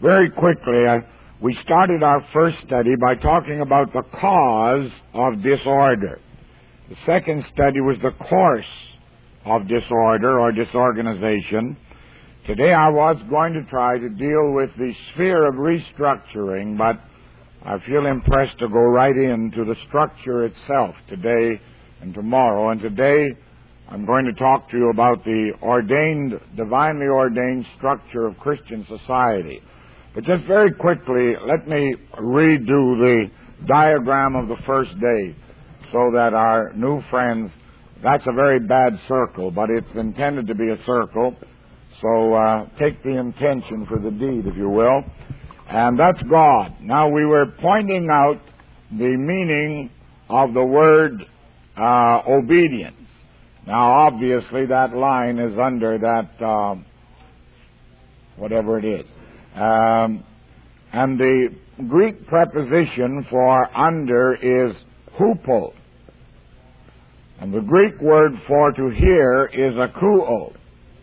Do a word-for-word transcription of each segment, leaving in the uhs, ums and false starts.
Very quickly, uh, we started our first study by talking about the cause of disorder. The second study was the course of disorder or disorganization. Today I was going to try to deal with the sphere of restructuring, but I feel impressed to go right into the structure itself today and tomorrow. And today I'm going to talk to you about the ordained, divinely ordained structure of Christian society. But just very quickly, let me redo the diagram of the first day so that our new friends, that's a very bad circle, but it's intended to be a circle. So uh, take the intention for the deed, if you will. And that's God. Now, we were pointing out the meaning of the word uh, obedience. Now, obviously, that line is under that, um, whatever it is. Um, and the Greek preposition for under is hupo. And the Greek word for to hear is akouo.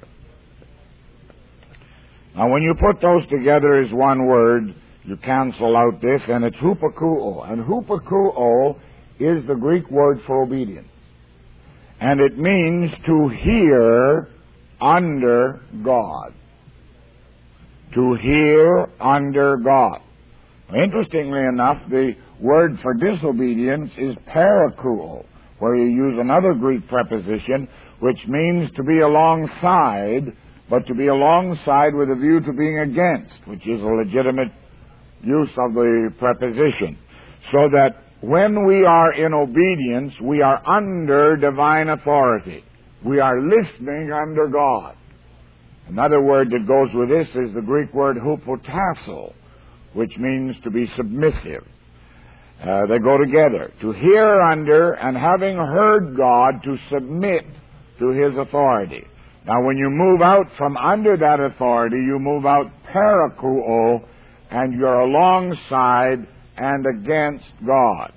Now, when you put those together as one word, you cancel out this, and it's hupakouo. And hupakouo is the Greek word for obedience. And it means to hear under God. To hear under God. Interestingly enough, the word for disobedience is parakouo, where you use another Greek preposition, which means to be alongside, but to be alongside with a view to being against, which is a legitimate use of the preposition. So that when we are in obedience, we are under divine authority. We are listening under God. Another word that goes with this is the Greek word hupotasso, which means to be submissive. Uh, they go together. To hear under and having heard God, to submit to His authority. Now, when you move out from under that authority, you move out parakouo, and you're alongside and against God.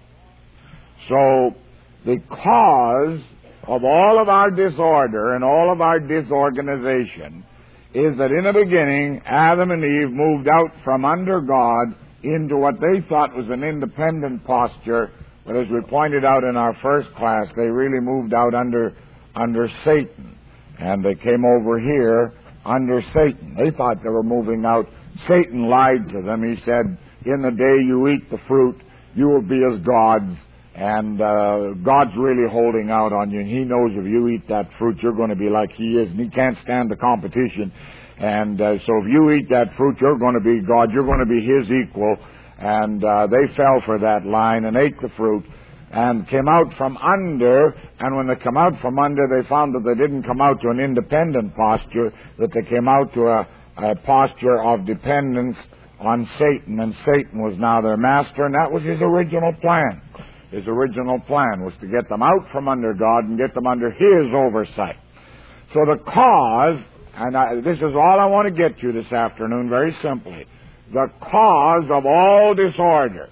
So, the cause of all of our disorder and all of our disorganization is that in the beginning, Adam and Eve moved out from under God into what they thought was an independent posture, but as we pointed out in our first class, they really moved out under under Satan. And they came over here under Satan. They thought they were moving out. Satan lied to them. He said, in the day you eat the fruit, you will be as gods, and uh, God's really holding out on you, and He knows if you eat that fruit, you're going to be like He is, and He can't stand the competition. And uh, so if you eat that fruit, you're going to be God, you're going to be His equal. And uh, they fell for that line and ate the fruit and came out from under, and when they come out from under, they found that they didn't come out to an independent posture, that they came out to a, a posture of dependence on Satan, and Satan was now their master, and that was his original plan. His original plan was to get them out from under God and get them under His oversight. So the cause, and I, this is all I want to get to this afternoon, very simply, the cause of all disorder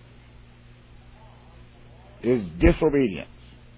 is disobedience.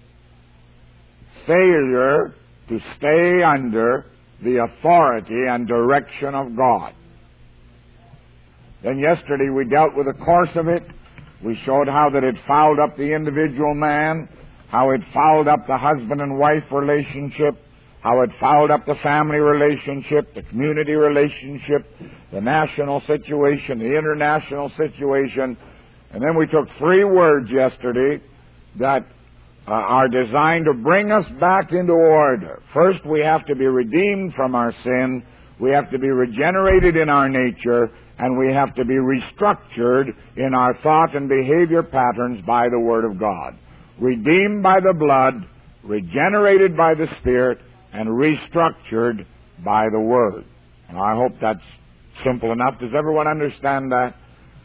Failure to stay under the authority and direction of God. Then yesterday we dealt with the course of it. We showed how that it fouled up the individual man, how it fouled up the husband and wife relationship, how it fouled up the family relationship, the community relationship, the national situation, the international situation. And then we took three words yesterday that uh, are designed to bring us back into order. First, we have to be redeemed from our sin. We have to be regenerated in our nature. And we have to be restructured in our thought and behavior patterns by the Word of God. Redeemed by the blood, regenerated by the Spirit, and restructured by the Word. And I hope that's simple enough. Does everyone understand that?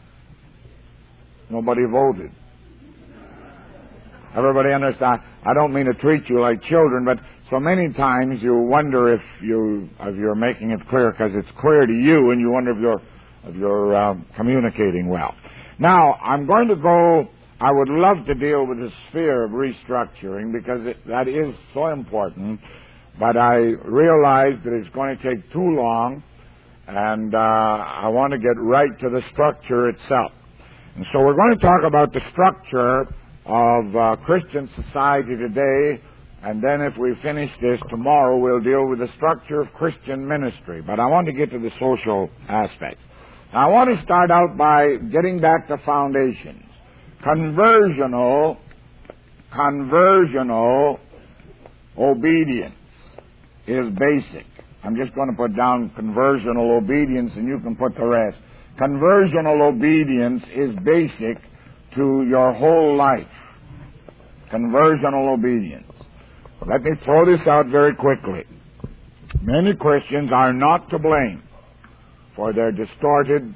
Nobody voted. Everybody understand? I don't mean to treat you like children, but so many times you wonder if, you, if you're making it clear, because it's clear to you, and you wonder if you're, if you're uh, communicating well. Now, I'm going to go, I would love to deal with the sphere of restructuring, because it, that is so important, but I realize that it's going to take too long, And uh, I want to get right to the structure itself. And so we're going to talk about the structure of uh, Christian society today, and then if we finish this tomorrow, we'll deal with the structure of Christian ministry. But I want to get to the social aspects. Now, I want to start out by getting back to foundations. Conversional, conversional obedience is basic. I'm just going to put down conversional obedience, and you can put the rest. Conversional obedience is basic to your whole life. Conversional obedience. Let me throw this out very quickly. Many Christians are not to blame for their distorted,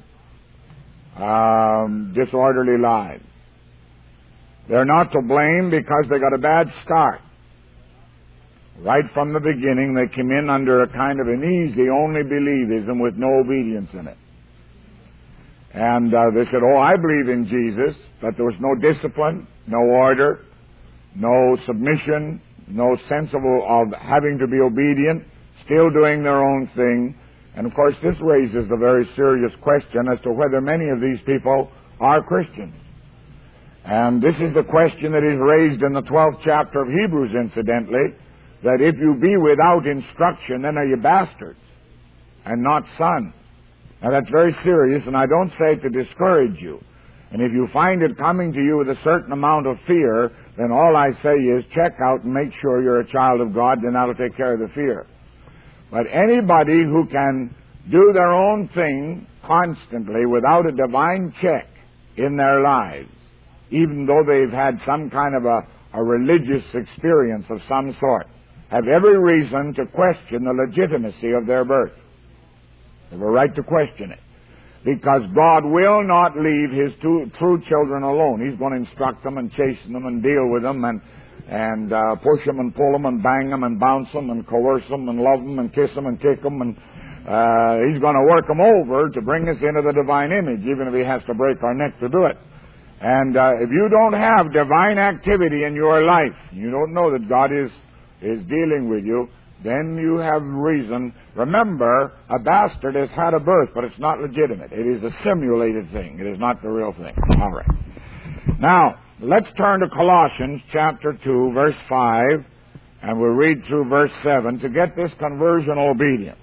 um, disorderly lives. They're not to blame because they got a bad start. Right from the beginning, they came in under a kind of an easy only believism with no obedience in it. And uh, they said, oh, I believe in Jesus, but there was no discipline, no order, no submission, no sense of, of having to be obedient, still doing their own thing. And of course, this raises the very serious question as to whether many of these people are Christians. And this is the question that is raised in the twelfth chapter of Hebrews, incidentally, that if you be without instruction, then are you bastards and not sons. Now that's very serious, and I don't say it to discourage you. And if you find it coming to you with a certain amount of fear, then all I say is check out and make sure you're a child of God, then that'll take care of the fear. But anybody who can do their own thing constantly without a divine check in their lives, even though they've had some kind of a, a religious experience of some sort, have every reason to question the legitimacy of their birth. They have a right to question it. Because God will not leave His two, true children alone. He's going to instruct them and chasten them and deal with them and, and uh, push them and pull them and bang them and bounce them and coerce them and love them and kiss them and kick them. And uh, He's going to work them over to bring us into the divine image, even if He has to break our neck to do it. And uh, if you don't have divine activity in your life, you don't know that God is is dealing with you, then you have reason. Remember, a bastard has had a birth, but it's not legitimate. It is a simulated thing. It is not the real thing. All right. Now, let's turn to Colossians chapter two, verse five, and we'll read through verse seven to get this conversional obedience.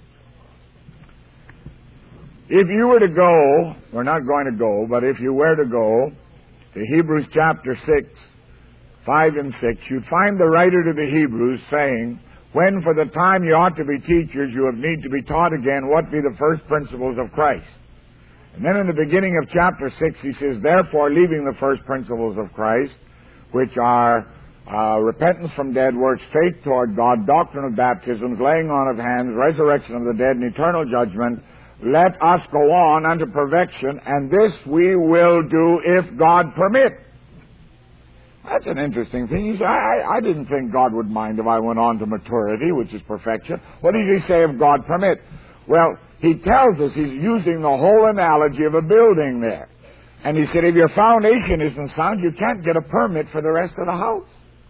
If you were to go, we're not going to go, but if you were to go to Hebrews chapter six, five and six, you'd find the writer to the Hebrews saying, when for the time you ought to be teachers, you have need to be taught again what be the first principles of Christ. And then in the beginning of chapter six, he says, therefore, leaving the first principles of Christ, which are uh, repentance from dead works, faith toward God, doctrine of baptisms, laying on of hands, resurrection of the dead, and eternal judgment, let us go on unto perfection, and this we will do if God permit. That's an interesting thing. He said, I, I didn't think God would mind if I went on to maturity, which is perfection. What did he say if God permit? Well, he tells us he's using the whole analogy of a building there. And he said, if your foundation isn't sound, you can't get a permit for the rest of the house.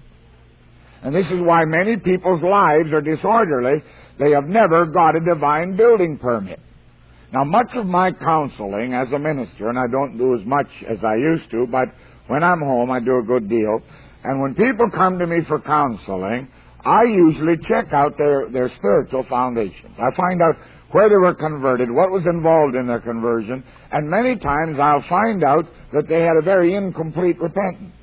And this is why many people's lives are disorderly. They have never got a divine building permit. Now, much of my counseling as a minister, and I don't do as much as I used to, but when I'm home, I do a good deal. And when people come to me for counseling, I usually check out their, their spiritual foundations. I find out where they were converted, what was involved in their conversion, and many times I'll find out that they had a very incomplete repentance.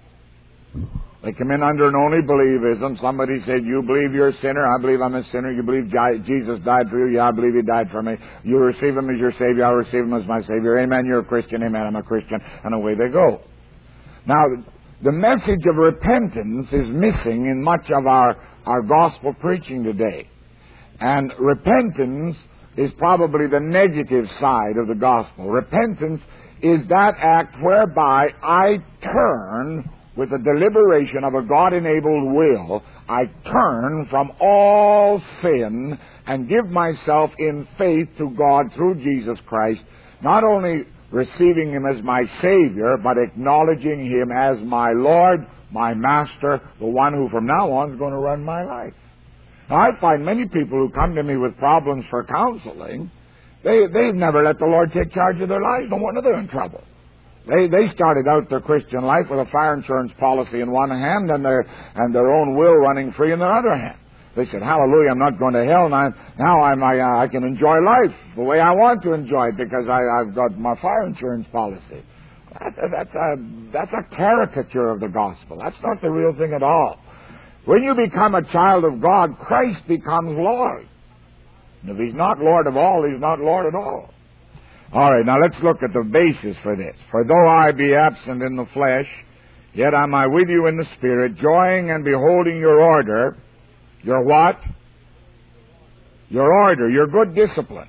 They come in under an only believism. Somebody said, you believe you're a sinner, I believe I'm a sinner. You believe Jesus died for you, yeah, I believe He died for me. You receive Him as your Savior, I receive Him as my Savior. Amen, you're a Christian, amen, I'm a Christian. And away they go. Now, the message of repentance is missing in much of our, our gospel preaching today. And repentance is probably the negative side of the gospel. Repentance is that act whereby I turn with the deliberation of a God-enabled will. I turn from all sin and give myself in faith to God through Jesus Christ, not only receiving Him as my Savior, but acknowledging Him as my Lord, my Master, the one who from now on is going to run my life. Now, I find many people who come to me with problems for counseling, They, they've never let the Lord take charge of their lives. No wonder they're in trouble. They, they started out their Christian life with a fire insurance policy in one hand and their, and their own will running free in their other hand. They said, hallelujah, I'm not going to hell now. Now I'm, I, uh, I can enjoy life the way I want to enjoy it because I, I've got my fire insurance policy. That, that's, a, that's a caricature of the gospel. That's not the real thing at all. When you become a child of God, Christ becomes Lord. And if He's not Lord of all, He's not Lord at all. All right, now let's look at the basis for this. For though I be absent in the flesh, yet am I with you in the Spirit, joying and beholding your order. Your what? Your order, your good discipline.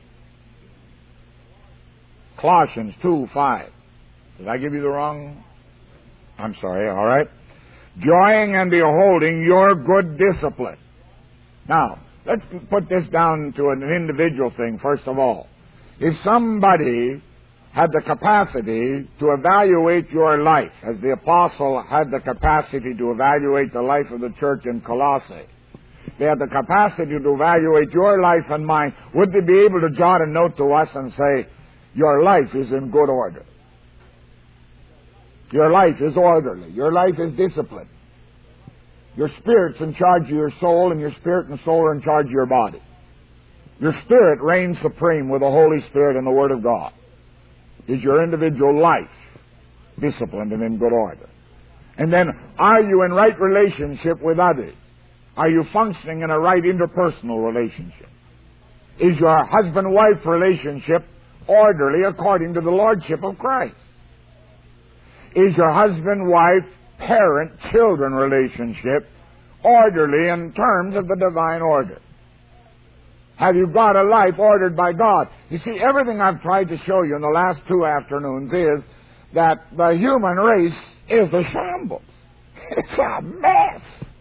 Colossians two five. Did I give you the wrong? I'm sorry, all right. Joying and beholding your good discipline. Now, let's put this down to an individual thing, first of all. If somebody had the capacity to evaluate your life, as the apostle had the capacity to evaluate the life of the church in Colossae, they had the capacity to evaluate your life and mine, would they be able to jot a note to us and say, your life is in good order? Your life is orderly. Your life is disciplined. Your spirit's in charge of your soul, and your spirit and soul are in charge of your body. Your spirit reigns supreme with the Holy Spirit and the Word of God. Is your individual life disciplined and in good order? And then, are you in right relationship with others? Are you functioning in a right interpersonal relationship? Is your husband-wife relationship orderly according to the Lordship of Christ? Is your husband-wife, parent-children relationship orderly in terms of the divine order? Have you got a life ordered by God? You see, everything I've tried to show you in the last two afternoons is that the human race is a shambles. It's a mess.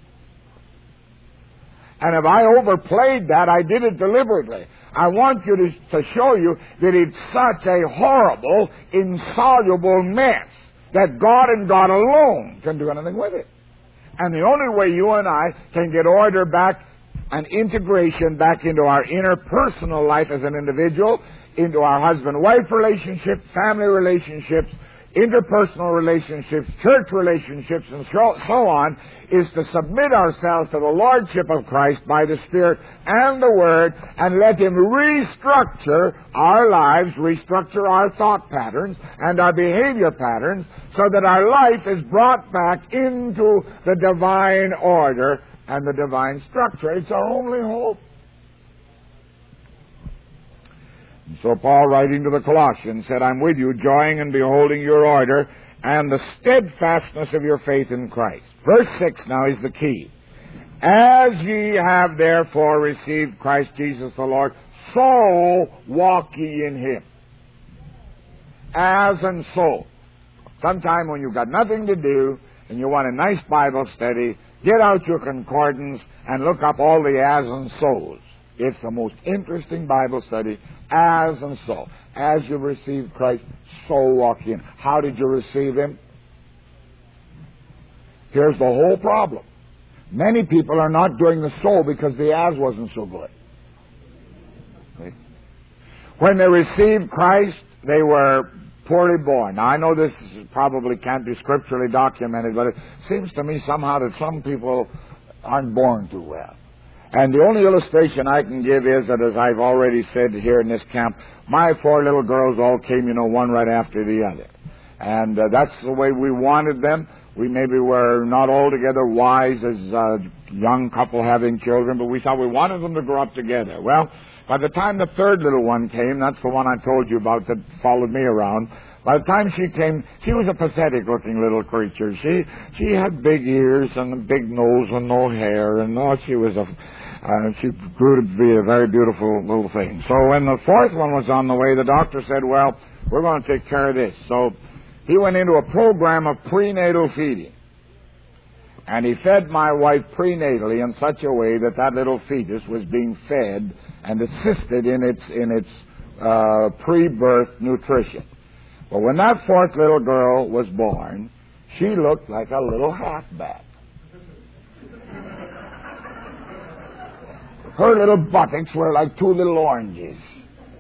And if I overplayed that, I did it deliberately. I want you to, to show you that it's such a horrible, insoluble mess that God and God alone can do anything with it. And the only way you and I can get order back and integration back into our interpersonal life as an individual, into our husband-wife relationship, family relationships, interpersonal relationships, church relationships, and so, so on, is to submit ourselves to the Lordship of Christ by the Spirit and the Word, and let Him restructure our lives, restructure our thought patterns and our behavior patterns, so that our life is brought back into the divine order and the divine structure. It's our only hope. And so Paul, writing to the Colossians, said, I'm with you, joying and beholding your order and the steadfastness of your faith in Christ. Verse six now is the key. As ye have therefore received Christ Jesus the Lord, so walk ye in Him. As and so. Sometime when you've got nothing to do and you want a nice Bible study, get out your concordance and look up all the as and so's. It's the most interesting Bible study, as and so. As you received Christ, so walk in. How did you receive Him? Here's the whole problem. Many people are not doing the so because the as wasn't so good. Okay. When they received Christ, they were poorly born. Now, I know this probably can't be scripturally documented, but it seems to me somehow that some people aren't born too well. And the only illustration I can give is that, as I've already said here in this camp, my four little girls all came, you know, one right after the other. And uh, that's the way we wanted them. We maybe were not altogether wise as a young couple having children, but we thought we wanted them to grow up together. Well, by the time the third little one came, that's the one I told you about that followed me around, by the time she came, she was a pathetic-looking little creature. She she had big ears and a big nose and no hair, and oh, she was a uh, she grew to be a very beautiful little thing. So when the fourth one was on the way, the doctor said, "Well, we're going to take care of this." So he went into a program of prenatal feeding, and he fed my wife prenatally in such a way that that little fetus was being fed and assisted in its in its uh, pre-birth nutrition. But when that fourth little girl was born, she looked like a little halfback. Her little buttocks were like two little oranges.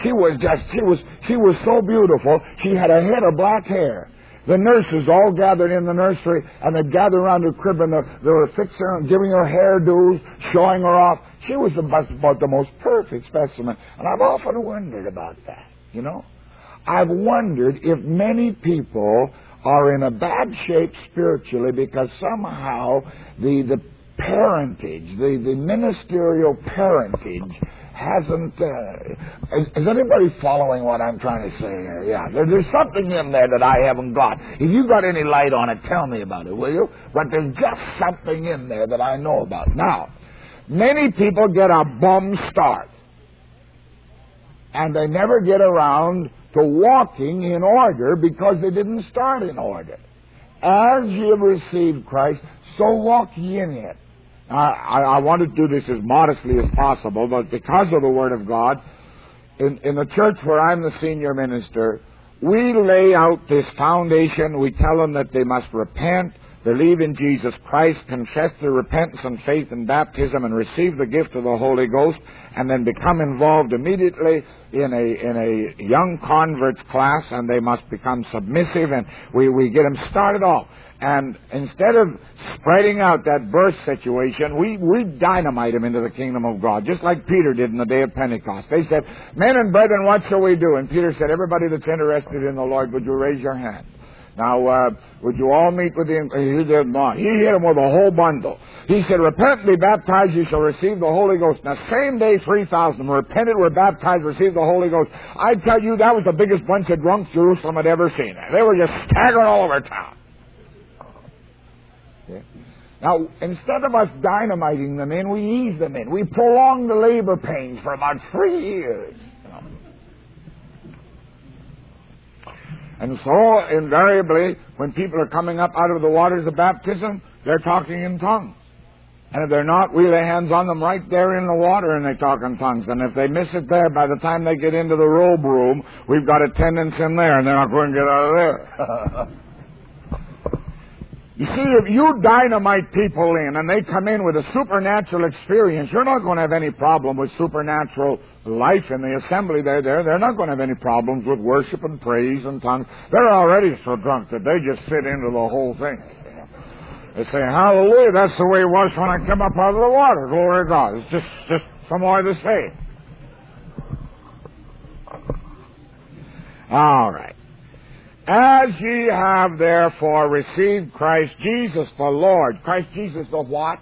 She was just, she was, she was so beautiful. She had a head of black hair. The nurses all gathered in the nursery, and they'd gather around her crib, and they were fixing her, giving her hairdos, showing her off. She was about, about the most perfect specimen. And I've often wondered about that, you know. I've wondered if many people are in a bad shape spiritually because somehow the, the parentage, the, the ministerial parentage hasn't... Uh, is, is anybody following what I'm trying to say here? Yeah, there, there's something in there that I haven't got. If you got any light on it, tell me about it, will you? But there's just something in there that I know about. Now, many people get a bum start, and they never get around to walking in order because they didn't start in order. As ye have received Christ, so walk ye in it. I, I, I want to do this as modestly as possible, but because of the Word of God, in, in the church where I'm the senior minister, we lay out this foundation. We tell them that they must repent, believe in Jesus Christ, confess their repentance and faith in baptism, and receive the gift of the Holy Ghost, and then become involved immediately in a in a young converts class, and they must become submissive, and we, we get them started off. And instead of spreading out that birth situation, we, we dynamite them into the kingdom of God, just like Peter did in the day of Pentecost. They said, men and brethren, what shall we do? And Peter said, everybody that's interested in the Lord, would you raise your hand? Now, uh, would you all meet with him? He did not. He hit him with a whole bundle. He said, repent and be baptized, you shall receive the Holy Ghost. Now, same day, three thousand repented, were baptized, received the Holy Ghost. I tell you, that was the biggest bunch of drunks Jerusalem had ever seen. They were just staggering all over town. Yeah. Now, instead of us dynamiting them in, we ease them in. We prolong the labor pains for about three years. And so, invariably, when people are coming up out of the waters of baptism, they're talking in tongues. And if they're not, we lay hands on them right there in the water and they talk in tongues. And if they miss it there, by the time they get into the robe room, we've got attendants in there and they're not going to get out of there. You see, if you dynamite people in and they come in with a supernatural experience, you're not going to have any problem with supernatural life in the assembly. They're there. They're not going to have any problems with worship and praise and tongues. They're already so drunk that they just fit into the whole thing. They say, hallelujah, that's the way it was when I came up out of the water. Glory to God. It's just, just some more of the same. All right. As ye have therefore received Christ Jesus the Lord. Christ Jesus the what?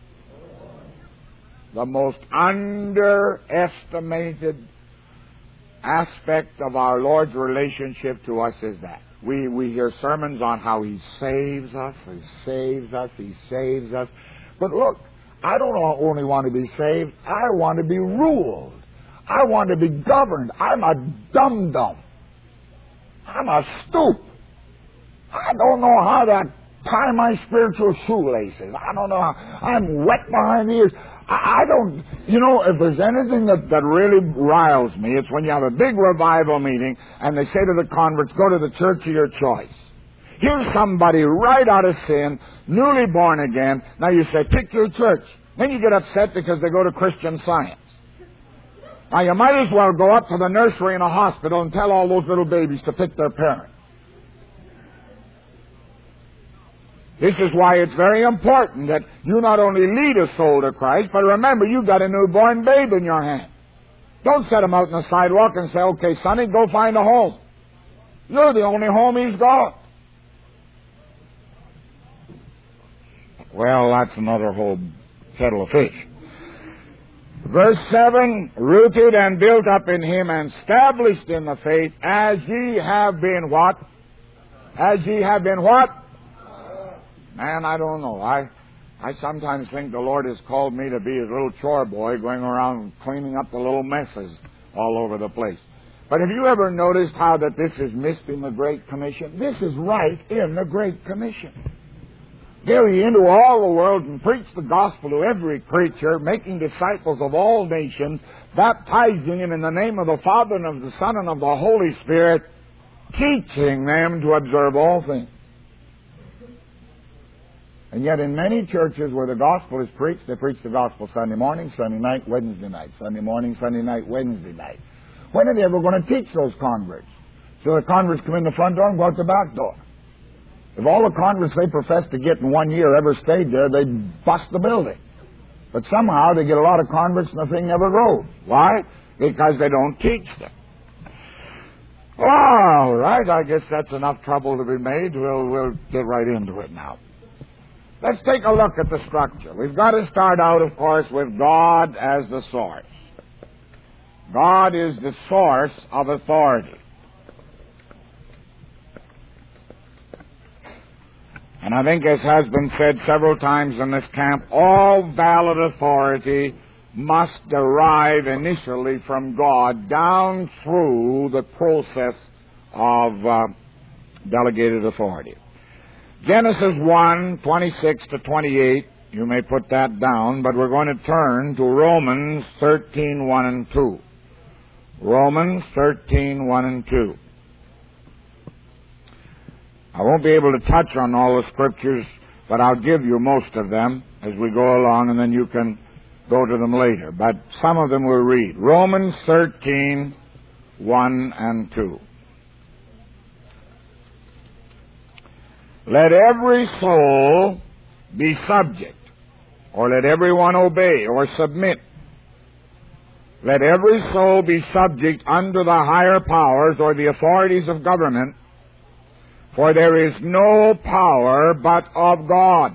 The most underestimated aspect of our Lord's relationship to us is that. We, we hear sermons on how He saves us, He saves us, He saves us. But look, I don't only want to be saved, I want to be ruled. I want to be governed. I'm a dum-dum. I'm a stoop. I don't know how to tie my spiritual shoelaces. I don't know how. I'm wet behind the ears. I, I don't, you know, if there's anything that, that really riles me, it's when you have a big revival meeting and they say to the converts, go to the church of your choice. Here's somebody right out of sin, newly born again. Now you say, pick your church. Then you get upset because they go to Christian Science. Now, you might as well go up to the nursery in a hospital and tell all those little babies to pick their parent. This is why it's very important that you not only lead a soul to Christ, but remember, you've got a newborn babe in your hand. Don't set him out on the sidewalk and say, okay, sonny, go find a home. You're the only home he's got. Well, that's another whole kettle of fish. Verse seven, rooted and built up in Him and established in the faith, as ye have been what? As ye have been what? Man, I don't know. I I sometimes think the Lord has called me to be His little chore boy going around cleaning up the little messes all over the place. But have you ever noticed how that this is missed in the Great Commission? This is right in the Great Commission. Go ye into all the world and preach the gospel to every creature, making disciples of all nations, baptizing them in the name of the Father and of the Son and of the Holy Spirit, teaching them to observe all things. And yet in many churches where the gospel is preached, they preach the gospel Sunday morning, Sunday night, Wednesday night, Sunday morning, Sunday night, Wednesday night. When are they ever going to teach those converts? So the converts come in the front door and go out the back door. If all the converts they profess to get in one year ever stayed there, they'd bust the building. But somehow they get a lot of converts and the thing never grows. Why? Because they don't teach them. All right, I guess that's enough trouble to be made. We'll, we'll get right into it now. Let's take a look at the structure. We've got to start out, of course, with God as the source. God is the source of authority. And I think, as has been said several times in this camp, all valid authority must derive initially from God down through the process of uh, delegated authority. Genesis one, twenty-six to twenty-eight, you may put that down, but we're going to turn to Romans thirteen, one and two. Romans thirteen, one and two. I won't be able to touch on all the scriptures, but I'll give you most of them as we go along, and then you can go to them later. But some of them we'll read. Romans thirteen, one and two. Let every soul be subject, or let everyone obey or submit. Let every soul be subject unto the higher powers or the authorities of government, for there is no power but of God,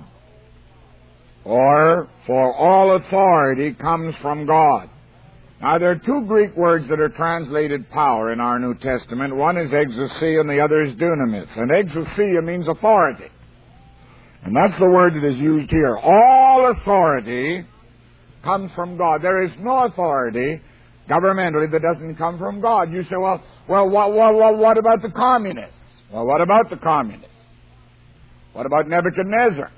or for all authority comes from God. Now, there are two Greek words that are translated power in our New Testament. One is exousia and the other is dunamis. And exousia means authority. And that's the word that is used here. All authority comes from God. There is no authority governmentally that doesn't come from God. You say, well, well, what, what, what, what about the communists? Well, what about the communists? What about Nebuchadnezzar?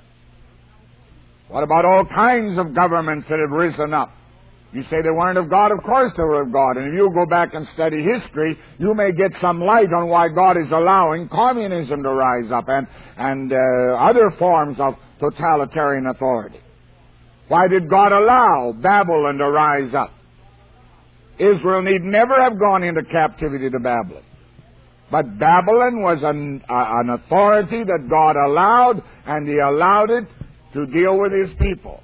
What about all kinds of governments that have risen up? You say they weren't of God? Of course they were of God. And if you go back and study history, you may get some light on why God is allowing communism to rise up and, and uh, other forms of totalitarian authority. Why did God allow Babylon to rise up? Israel need never have gone into captivity to Babylon. But Babylon was an, uh, an authority that God allowed, and He allowed it to deal with His people.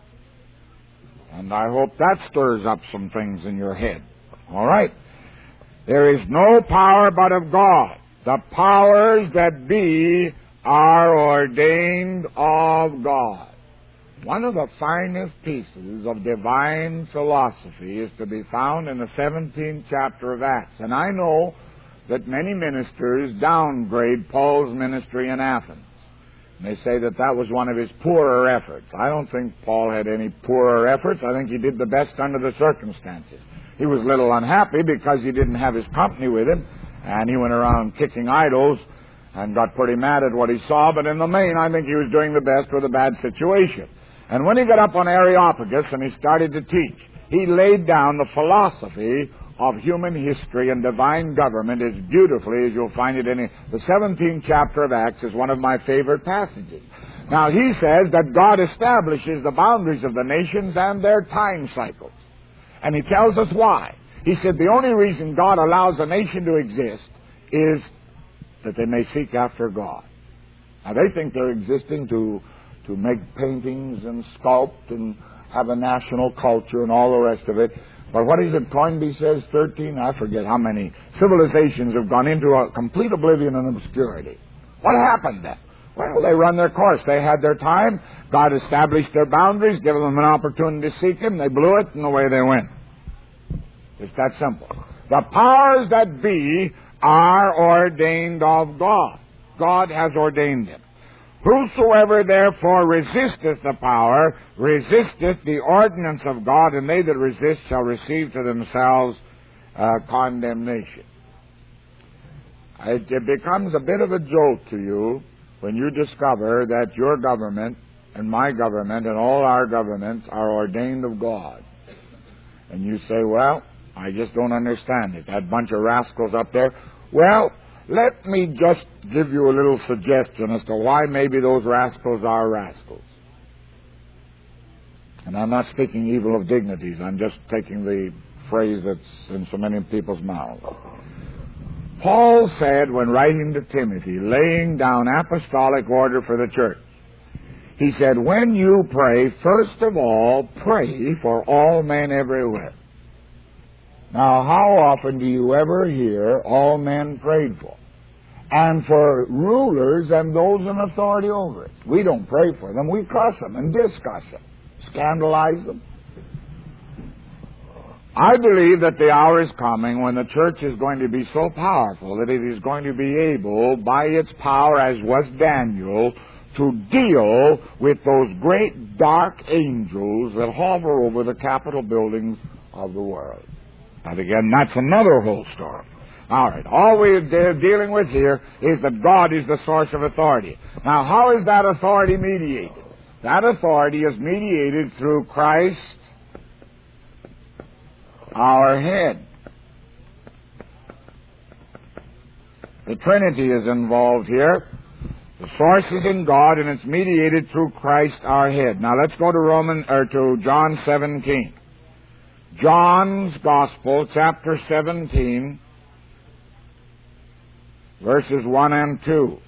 And I hope that stirs up some things in your head. All right. There is no power but of God. The powers that be are ordained of God. One of the finest pieces of divine philosophy is to be found in the seventeenth chapter of Acts. And I know that many ministers downgrade Paul's ministry in Athens. And they say that that was one of his poorer efforts. I don't think Paul had any poorer efforts. I think he did the best under the circumstances. He was a little unhappy because he didn't have his company with him, and he went around kicking idols and got pretty mad at what he saw, but in the main, I think he was doing the best with a bad situation. And when he got up on Areopagus and he started to teach, he laid down the philosophy of human history and divine government as beautifully as you'll find it in it. The seventeenth chapter of Acts is one of my favorite passages. Now, he says that God establishes the boundaries of the nations and their time cycles. And he tells us why. He said the only reason God allows a nation to exist is that they may seek after God. Now, they think they're existing to, to make paintings and sculpt and have a national culture and all the rest of it. But what is it Toynbee says, thirteen? I forget how many civilizations have gone into a complete oblivion and obscurity. What happened then? Well, they run their course. They had their time. God established their boundaries, gave them an opportunity to seek Him. They blew it, and away they went. It's that simple. The powers that be are ordained of God. God has ordained them. Whosoever therefore resisteth the power, resisteth the ordinance of God, and they that resist shall receive to themselves uh, condemnation. It, it becomes a bit of a jolt to you when you discover that your government and my government and all our governments are ordained of God. And you say, well, I just don't understand it. That bunch of rascals up there. Well, let me just give you a little suggestion as to why maybe those rascals are rascals. And I'm not speaking evil of dignities. I'm just taking the phrase that's in so many people's mouths. Paul said when writing to Timothy, laying down apostolic order for the church, he said, when you pray, first of all, pray for all men everywhere. Now, how often do you ever hear all men prayed for? And for rulers and those in authority over us. We don't pray for them. We cuss them and discuss them, scandalize them. I believe that the hour is coming when the church is going to be so powerful that it is going to be able, by its power, as was Daniel, to deal with those great dark angels that hover over the Capitol buildings of the world. And again, that's another whole story. All right, all we're dealing with here is that God is the source of authority. Now, how is that authority mediated? That authority is mediated through Christ, our head. The Trinity is involved here. The source is in God, and it's mediated through Christ, our head. Now, let's go to Roman or to John seventeen. John's Gospel, chapter seventeen, verses one and two.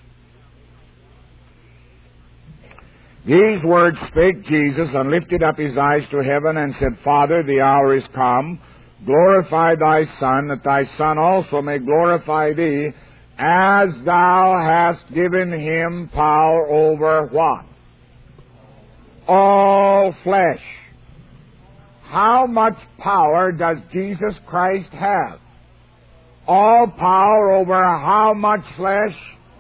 These words spake Jesus, and lifted up his eyes to heaven, and said, Father, the hour is come. Glorify thy Son, that thy Son also may glorify thee, as thou hast given him power over what? All flesh. How much power does Jesus Christ have? All power over how much flesh?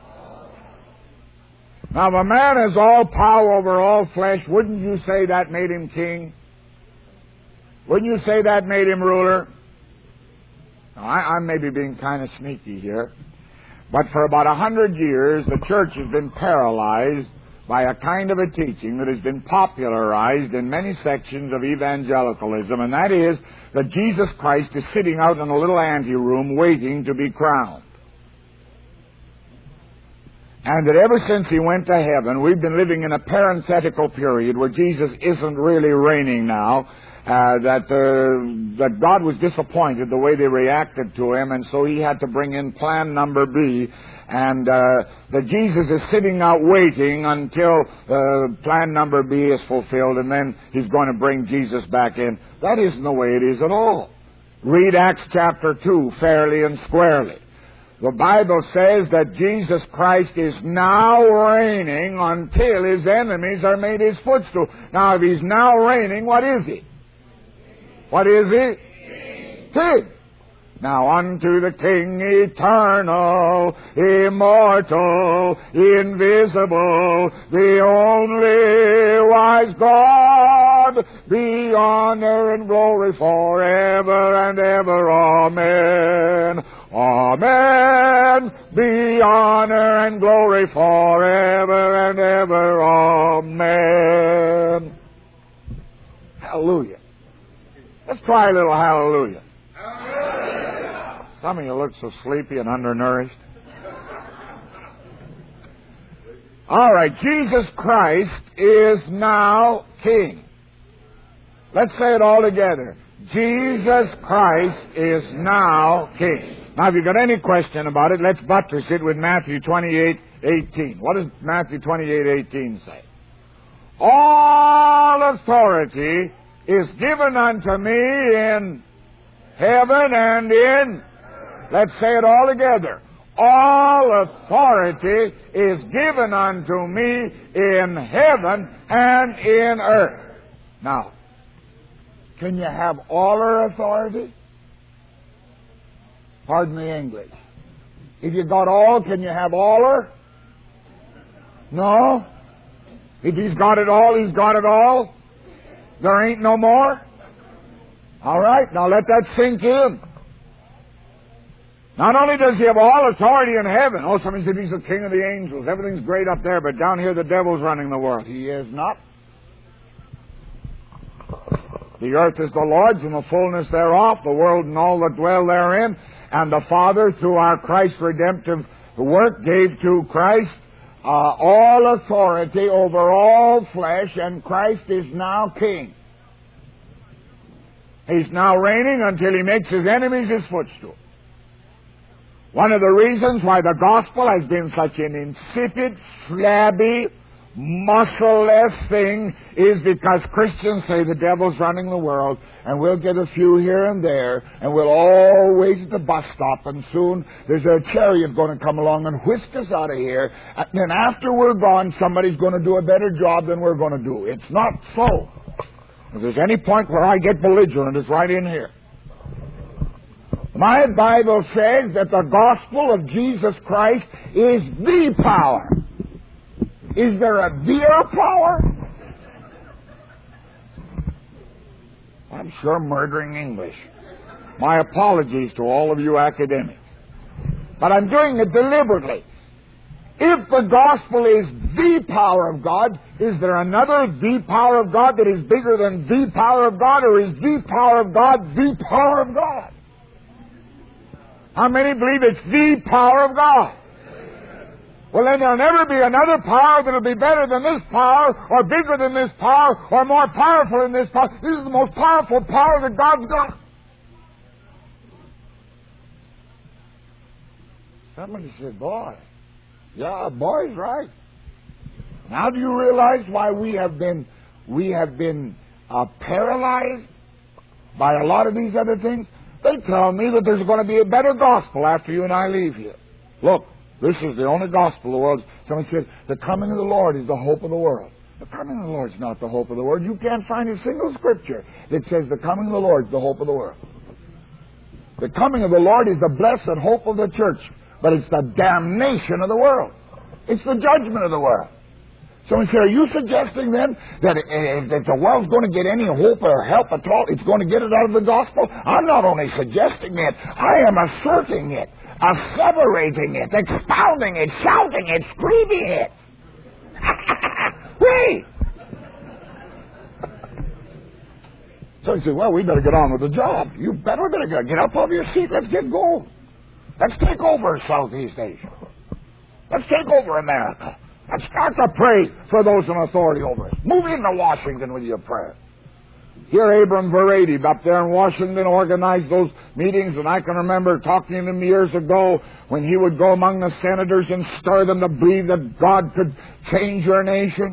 Now, if a man has all power over all flesh, wouldn't you say that made him king? Wouldn't you say that made him ruler? Now, I, I'm maybe being kind of sneaky here, but for about a hundred years, the church has been paralyzed by a kind of a teaching that has been popularized in many sections of evangelicalism, and that is that Jesus Christ is sitting out in a little anteroom waiting to be crowned. And that ever since he went to heaven, we've been living in a parenthetical period where Jesus isn't really reigning now, uh, that uh, that God was disappointed the way they reacted to him, and so he had to bring in plan number B, and uh, that Jesus is sitting out waiting until uh, plan number B is fulfilled, and then he's going to bring Jesus back in. That isn't the way it is at all. Read Acts chapter two fairly and squarely. The Bible says that Jesus Christ is now reigning until his enemies are made his footstool. Now, if he's now reigning, what is he? What is he? King. Now unto the King eternal, immortal, invisible, the only wise God, be honor and glory forever and ever. Amen. Amen. Be honor and glory forever and ever. Amen. Hallelujah. Let's try a little hallelujah. Hallelujah. Some of you look so sleepy and undernourished. All right, Jesus Christ is now King. Let's say it all together. Jesus Christ is now King. Now, if you've got any question about it, let's buttress it with Matthew twenty-eight eighteen. What does Matthew twenty-eight eighteen say? All authority is given unto me in heaven and in... Let's say it all together. All authority is given unto me in heaven and in earth. Now, can you have all her authority? Pardon the English. If you got all, can you have all her? No. If he's got it all, he's got it all. There ain't no more. All right, now let that sink in. Not only does he have all authority in heaven. Oh, somebody said he's the king of the angels. Everything's great up there, but down here the devil's running the world. He is not. The earth is the Lord's and the fullness thereof, the world and all that dwell therein. And the Father, through our Christ's redemptive work, gave to Christ uh, all authority over all flesh, and Christ is now King. He's now reigning until he makes his enemies his footstool. One of the reasons why the gospel has been such an insipid, flabby, muscle-less thing is because Christians say the devil's running the world, and we'll get a few here and there, and we'll all wait at the bus stop, and soon there's a chariot going to come along and whisk us out of here, and then after we're gone, somebody's going to do a better job than we're going to do. It's not so. If there's any point where I get belligerent, it's right in here. My Bible says that the gospel of Jesus Christ is the power. Is there a dear power? I'm sure murdering English. My apologies to all of you academics. But I'm doing it deliberately. If the gospel is the power of God, is there another the power of God that is bigger than the power of God, or is the power of God the power of God? How many believe it's the power of God? Well, then there'll never be another power that'll be better than this power, or bigger than this power, or more powerful than this power. This is the most powerful power that God's got. Somebody said, boy. Yeah, boy's right. Now do you realize why we have been we have been uh, paralyzed by a lot of these other things? They tell me that there's going to be a better gospel after you and I leave here. Look, this is the only gospel of the world. Somebody said, the coming of the Lord is the hope of the world. The coming of the Lord is not the hope of the world. You can't find a single scripture that says the coming of the Lord is the hope of the world. The coming of the Lord is the blessed hope of the church, but it's the damnation of the world. It's the judgment of the world. Someone said, are you suggesting then that if the world's going to get any hope or help at all, it's going to get it out of the gospel? I'm not only suggesting it, I am asserting it, asseverating it, expounding it, shouting it, screaming it. Wait! So he said, well, we better get on with the job. You better, better get up off your seat. Let's get going. Let's take over Southeast Asia. Let's take over America. Let's start to pray for those in authority over us. Move into Washington with your prayer. Here, Abram Vereide up there in Washington organized those meetings, and I can remember talking to him years ago when he would go among the senators and stir them to believe that God could change your nation.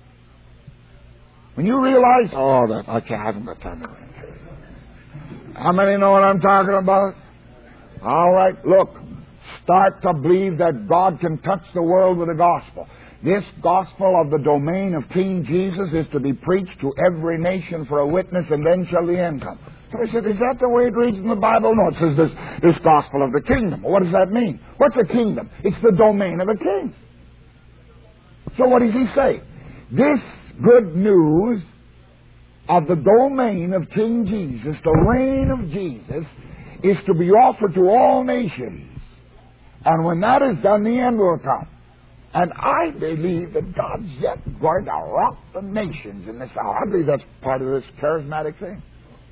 When you realize, oh, that I can't, I haven't got time to read. How many know what I'm talking about? All right, look. Start to believe that God can touch the world with the gospel. This gospel of the domain of King Jesus is to be preached to every nation for a witness, and then shall the end come. So I said, is that the way it reads in the Bible? No, it says this, this gospel of the kingdom. What does that mean? What's a kingdom? It's the domain of a king. So what does he say? This good news of the domain of King Jesus, the reign of Jesus, is to be offered to all nations. And when that is done, the end will come. And I believe that God's yet going to rock the nations in this hour. I believe that's part of this charismatic thing.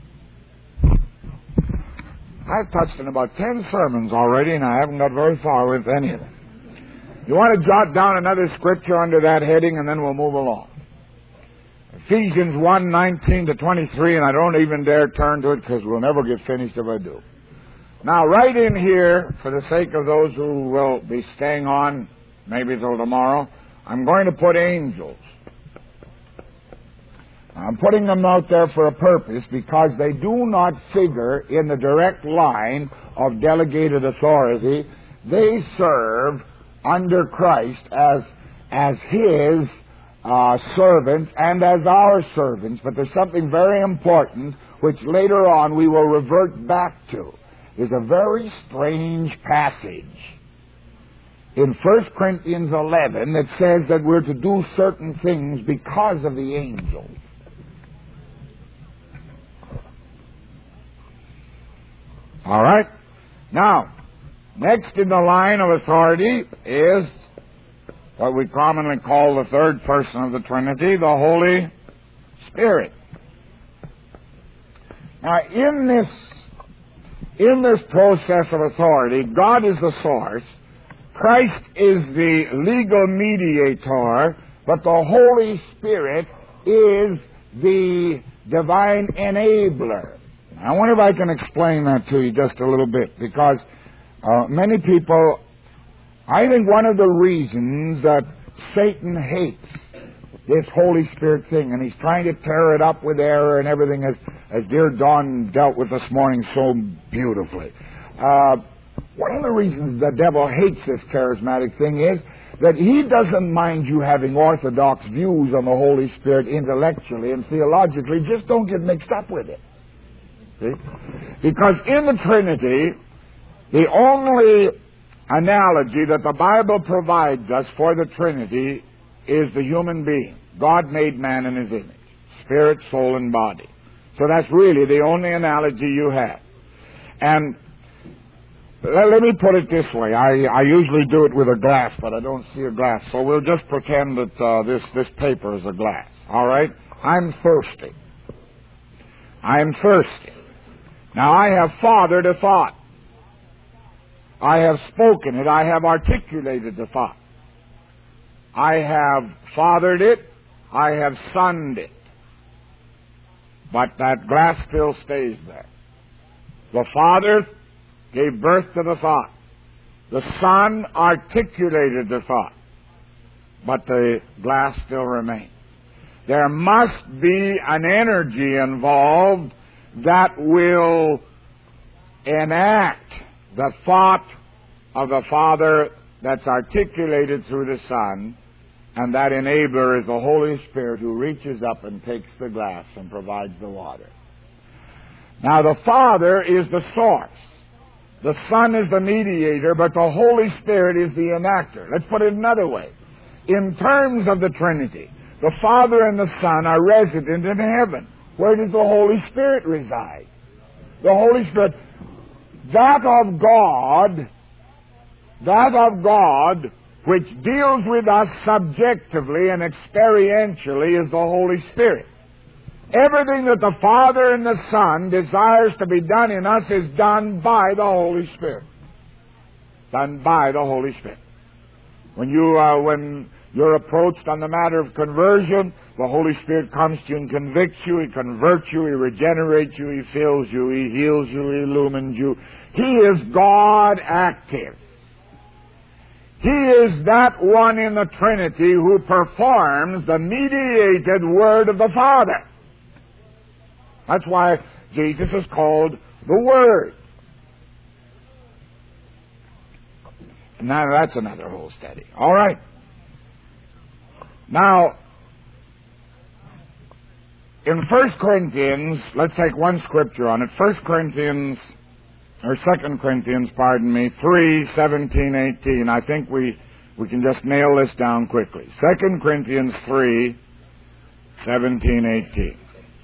I've touched on about ten sermons already, and I haven't got very far with any of them. You want to jot down another scripture under that heading, and then we'll move along. Ephesians one, nineteen to twenty-three, and I don't even dare turn to it because we'll never get finished if I do. Now, right in here, for the sake of those who will be staying on maybe till tomorrow, I'm going to put angels. I'm putting them out there for a purpose because they do not figure in the direct line of delegated authority. They serve under Christ as, as His uh, servants and as our servants. But there's something very important which later on we will revert back to. There's a very strange passage in First Corinthians eleven that says that we're to do certain things because of the angels. All right? Now, next in the line of authority is what we commonly call the third person of the Trinity, the Holy Spirit. Now, in this In this process of authority, God is the source, Christ is the legal mediator, but the Holy Spirit is the divine enabler. I wonder if I can explain that to you just a little bit, because uh, many people, I think one of the reasons that Satan hates this Holy Spirit thing, and he's trying to tear it up with error and everything, as, as dear Dawn dealt with this morning so beautifully. Uh, one of the reasons the devil hates this charismatic thing is that he doesn't mind you having orthodox views on the Holy Spirit intellectually and theologically. Just don't get mixed up with it. See? Because in the Trinity, the only analogy that the Bible provides us for the Trinity is the human being. God made man in his image, spirit, soul, and body. So that's really the only analogy you have. And let, let me put it this way. I, I usually do it with a glass, but I don't see a glass. So we'll just pretend that uh, this, this paper is a glass. All right? I'm thirsty. I'm thirsty. Now I have fathered a thought. I have spoken it. I have articulated the thought. I have fathered it. I have sunned it. But that glass still stays there. The Father gave birth to the thought. The Son articulated the thought. But the glass still remains. There must be an energy involved that will enact the thought of the Father that's articulated through the Son, and that enabler is the Holy Spirit, who reaches up and takes the glass and provides the water. Now, the Father is the source. The Son is the mediator, but the Holy Spirit is the enactor. Let's put it another way. In terms of the Trinity, the Father and the Son are resident in heaven. Where does the Holy Spirit reside? The Holy Spirit, that of God, that of God, which deals with us subjectively and experientially, is the Holy Spirit. Everything that the Father and the Son desires to be done in us is done by the Holy Spirit. Done by the Holy Spirit. When you, uh, when you're approached on the matter of conversion, the Holy Spirit comes to you and convicts you, He converts you, He regenerates you, He fills you, He heals you, He illumines you. He is God active. He is that one in the Trinity who performs the mediated Word of the Father. That's why Jesus is called the Word. Now that's another whole study. All right. Now, in First Corinthians, let's take one scripture on it. First Corinthians, or Second Corinthians, pardon me, three, seventeen, eighteen. I think we, we can just nail this down quickly. Second Corinthians three, seventeen, eighteen.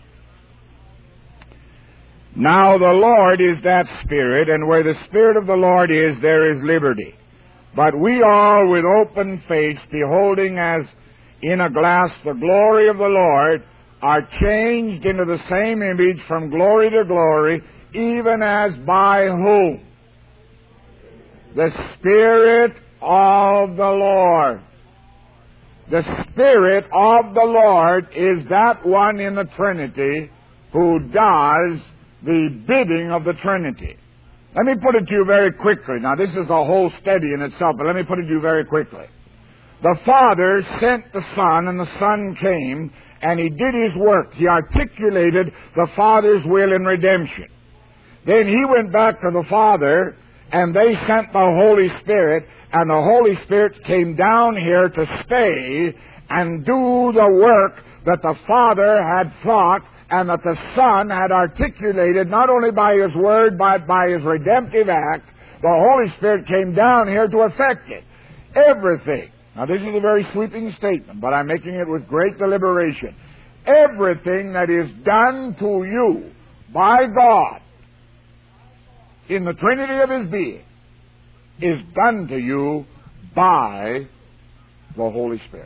Now the Lord is that Spirit, and where the Spirit of the Lord is, there is liberty. But we all, with open face, beholding as in a glass the glory of the Lord, are changed into the same image from glory to glory, even as by whom? The Spirit of the Lord. The Spirit of the Lord is that one in the Trinity who does the bidding of the Trinity. Let me put it to you very quickly. Now, this is a whole study in itself, but let me put it to you very quickly. The Father sent the Son, and the Son came, and He did His work. He articulated the Father's will in redemption. Then He went back to the Father, and they sent the Holy Spirit, and the Holy Spirit came down here to stay and do the work that the Father had thought and that the Son had articulated not only by His Word, but by His redemptive act. The Holy Spirit came down here to effect it. Everything. Now, this is a very sweeping statement, but I'm making it with great deliberation. Everything that is done to you by God in the Trinity of His being is done to you by the Holy Spirit.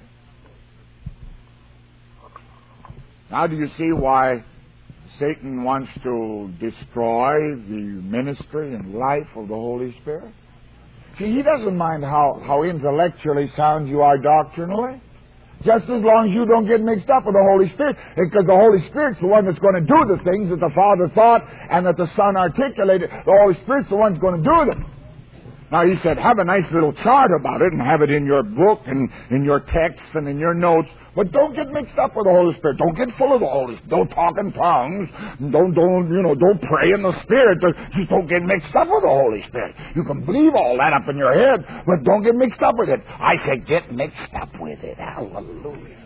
Now, do you see why Satan wants to destroy the ministry and life of the Holy Spirit? See, he doesn't mind how, how intellectually sound you are doctrinally. Just as long as you don't get mixed up with the Holy Spirit, because the Holy Spirit's the one that's going to do the things that the Father thought and that the Son articulated. The Holy Spirit's the one that's going to do them. Now, he said, have a nice little chart about it and have it in your book and in your texts and in your notes, but don't get mixed up with the Holy Spirit. Don't get full of the Holy Spirit. Don't talk in tongues. Don't, don't, you know, don't pray in the Spirit. Just don't get mixed up with the Holy Spirit. You can believe all that up in your head, but don't get mixed up with it. I say, get mixed up with it. Hallelujah.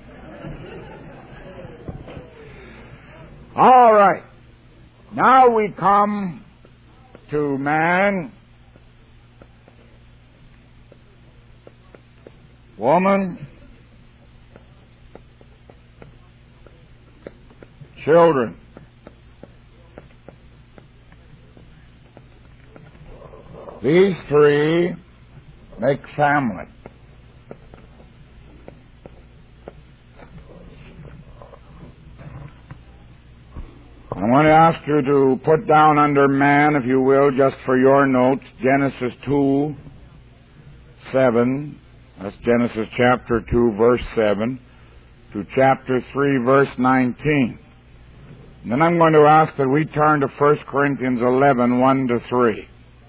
All right. Now we come to man, woman, children. These three make family. I want to ask you to put down under man, if you will, just for your notes, Genesis two, seven. That's Genesis chapter two, verse seven, to chapter three, verse nineteen. And then I'm going to ask that we turn to First Corinthians eleven, one to three.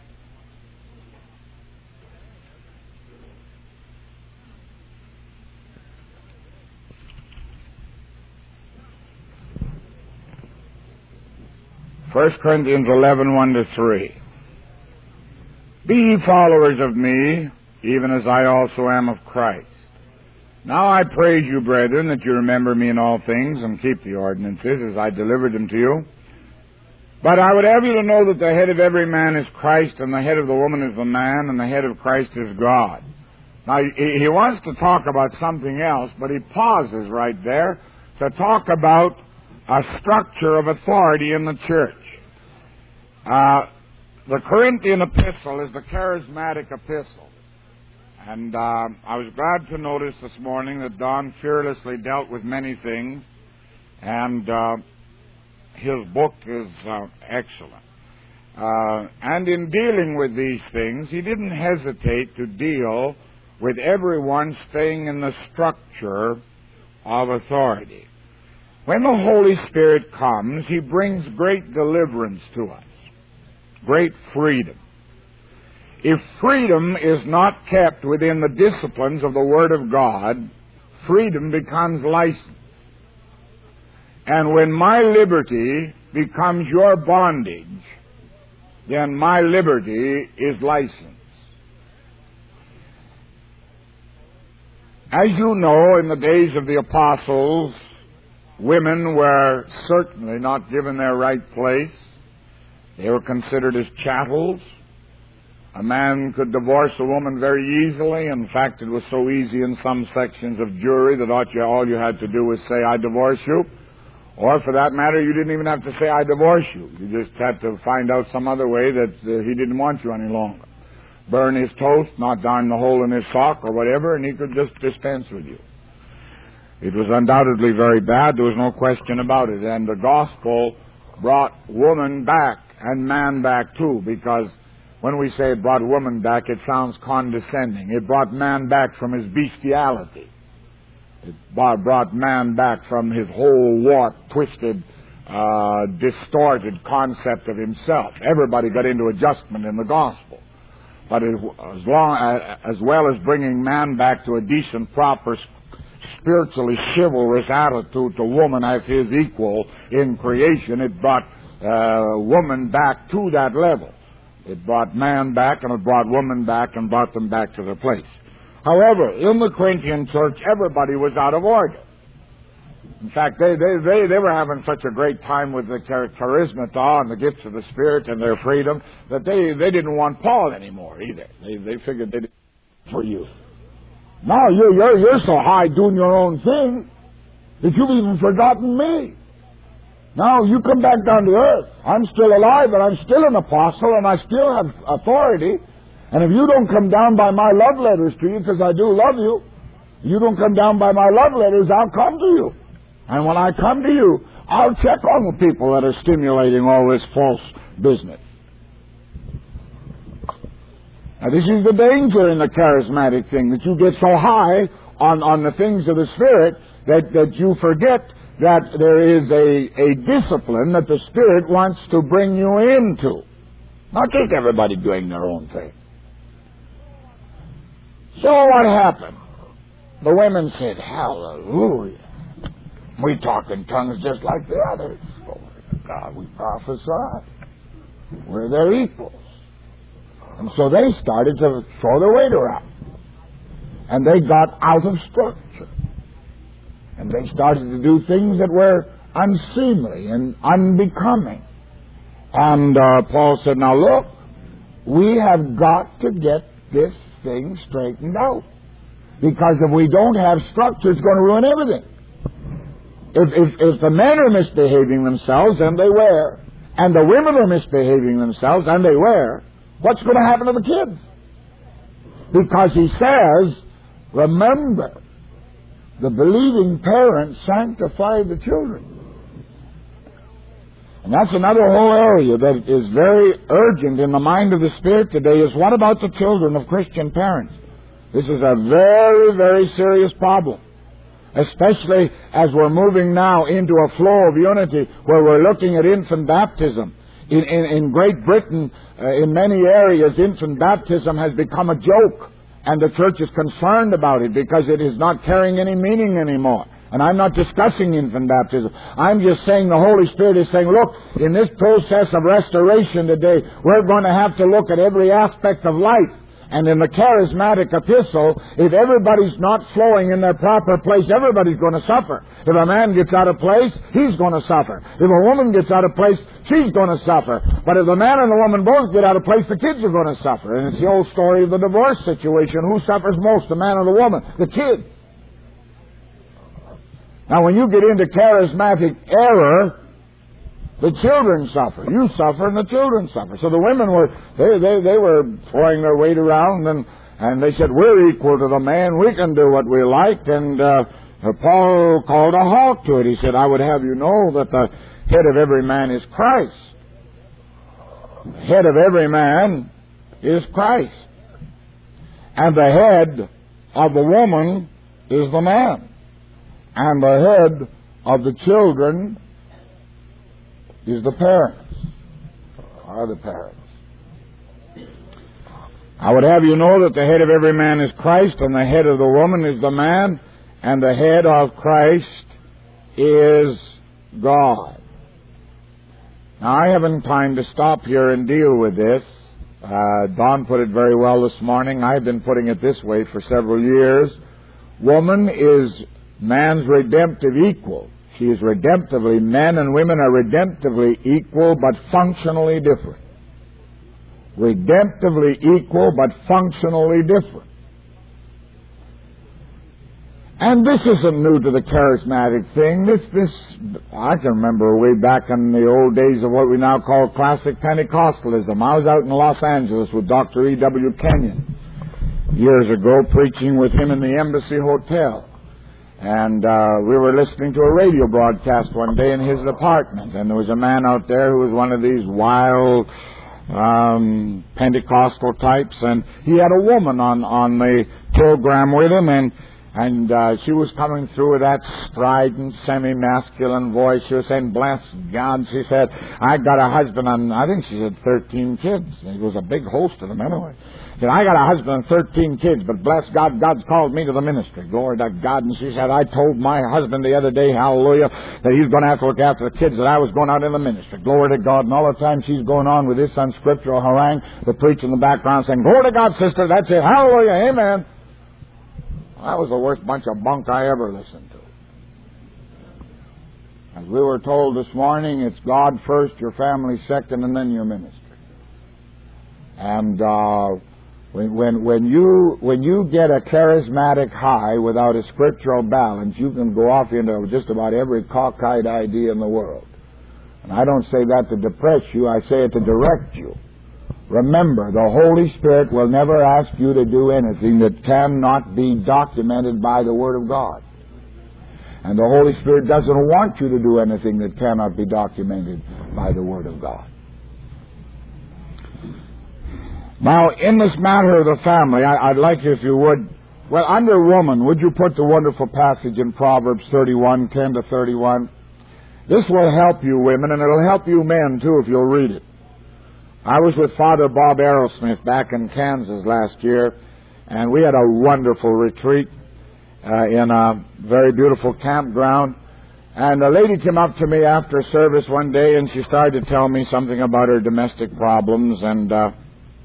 First Corinthians eleven, one to three. Be ye followers of me, even as I also am of Christ. Now I praise you, brethren, that you remember me in all things and keep the ordinances as I delivered them to you. But I would have you to know that the head of every man is Christ, and the head of the woman is the man, and the head of Christ is God. Now, he, he wants to talk about something else, but he pauses right there to talk about a structure of authority in the church. Uh, the Corinthian epistle is the charismatic epistle. And uh, I was glad to notice this morning that Don fearlessly dealt with many things, and uh, his book is uh, excellent. Uh, and in dealing with these things, he didn't hesitate to deal with everyone staying in the structure of authority. When the Holy Spirit comes, he brings great deliverance to us, great freedom. If freedom is not kept within the disciplines of the Word of God, freedom becomes license. And when my liberty becomes your bondage, then my liberty is license. As you know, in the days of the apostles, women were certainly not given their right place. They were considered as chattels. A man could divorce a woman very easily. In fact, it was so easy in some sections of Jewry that all you had to do was say, I divorce you. Or, for that matter, you didn't even have to say, I divorce you. You just had to find out some other way that uh, he didn't want you any longer. Burn his toast, not darn the hole in his sock or whatever, and he could just dispense with you. It was undoubtedly very bad. There was no question about it. And the gospel brought woman back and man back too, because when we say it brought woman back, it sounds condescending. It brought man back from his bestiality. It brought man back from his whole warped, twisted, uh, distorted concept of himself. Everybody got into adjustment in the gospel. But it, as, long, uh, as well as bringing man back to a decent, proper, spiritually chivalrous attitude to woman as his equal in creation, it brought uh, woman back to that level. It brought man back, and it brought woman back, and brought them back to their place. However, in the Corinthian church, everybody was out of order. In fact, they, they, they, they were having such a great time with the charismata and the gifts of the Spirit and their freedom that they, they didn't want Paul anymore either. They, they figured they did it for you. Now you're, you're, you're so high doing your own thing that you've even forgotten me. Now you come back down to earth. I'm still alive, and I'm still an apostle, and I still have authority. And if you don't come down by my love letters to you, because I do love you, you don't come down by my love letters, I'll come to you. And when I come to you, I'll check on the people that are stimulating all this false business. Now, this is the danger in the charismatic thing, that you get so high on, on the things of the Spirit that, that you forget that there is a, a discipline that the Spirit wants to bring you into. Not just everybody doing their own thing. So what happened? The women said, hallelujah. We talk in tongues just like the others. Glory to God, we prophesy. We're their equals. And so they started to throw their weight around. And they got out of structure. And they started to do things that were unseemly and unbecoming. And uh, Paul said, now look, we have got to get this thing straightened out. Because if we don't have structure, it's going to ruin everything. If, if, if the men are misbehaving themselves, and they were, and the women are misbehaving themselves, and they were, what's going to happen to the kids? Because he says, remember, the believing parents sanctify the children. And that's another whole area that is very urgent in the mind of the Spirit today, is what about the children of Christian parents? This is a very, very serious problem. Especially as we're moving now into a flow of unity where we're looking at infant baptism. In, in, in Great Britain, uh, in many areas, infant baptism has become a joke. And the church is concerned about it because it is not carrying any meaning anymore. And I'm not discussing infant baptism. I'm just saying the Holy Spirit is saying, look, in this process of restoration today, we're going to have to look at every aspect of life. And in the charismatic epistle, if everybody's not flowing in their proper place, everybody's going to suffer. If a man gets out of place, he's going to suffer. If a woman gets out of place, she's going to suffer. But if the man and the woman both get out of place, the kids are going to suffer. And it's the old story of the divorce situation. Who suffers most, the man or the woman? The kids. Now, when you get into charismatic error, the children suffer. You suffer and the children suffer. So the women were, they, they, they were throwing their weight around, and, and they said, we're equal to the man. We can do what we like. And uh, Paul called a halt to it. He said, I would have you know that the head of every man is Christ. The head of every man is Christ. And the head of the woman is the man. And the head of the children is the parents, are the parents. I would have you know that the head of every man is Christ, and the head of the woman is the man, and the head of Christ is God. Now, I haven't time to stop here and deal with this. Uh, Don put it very well this morning. I've been putting it this way for several years. Woman is man's redemptive equal. She is redemptively, men and women are redemptively equal but functionally different. Redemptively equal but functionally different. And this isn't new to the charismatic thing. This, this, I can remember way back in the old days of what we now call classic Pentecostalism. I was out in Los Angeles with Doctor E W Kenyon years ago, preaching with him in the Embassy Hotel. And uh, we were listening to a radio broadcast one day in his apartment, and there was a man out there who was one of these wild um, Pentecostal types, and he had a woman on, on the program with him, and and uh, she was coming through with that strident, semi-masculine voice. She was saying, bless God. She said, I got a husband, and I think she said thirteen kids. He was a big host of them anyway. She said, I got a husband and thirteen kids, but bless God, God's called me to the ministry. Glory to God. And she said, I told my husband the other day, hallelujah, that he's going to have to look after the kids, that I was going out in the ministry. Glory to God. And all the time she's going on with this unscriptural harangue, the preacher in the background saying, glory to God, sister, that's it. Hallelujah, amen. That was the worst bunch of bunk I ever listened to. As we were told this morning, it's God first, your family second, and then your ministry. And uh, when, when, when, you, when you get a charismatic high without a scriptural balance, you can go off into just about every cockeyed idea in the world. And I don't say that to depress you, I say it to direct you. Remember, the Holy Spirit will never ask you to do anything that cannot be documented by the Word of God. And the Holy Spirit doesn't want you to do anything that cannot be documented by the Word of God. Now, in this matter of the family, I, I'd like you, if you would, Well, under woman, would you put the wonderful passage in Proverbs thirty-one, ten to thirty-one? This will help you women, and it'll help you men, too, if you'll read it. I was with Father Bob Arrowsmith back in Kansas last year, and we had a wonderful retreat uh, in a very beautiful campground. And a lady came up to me after service one day, and she started to tell me something about her domestic problems and uh,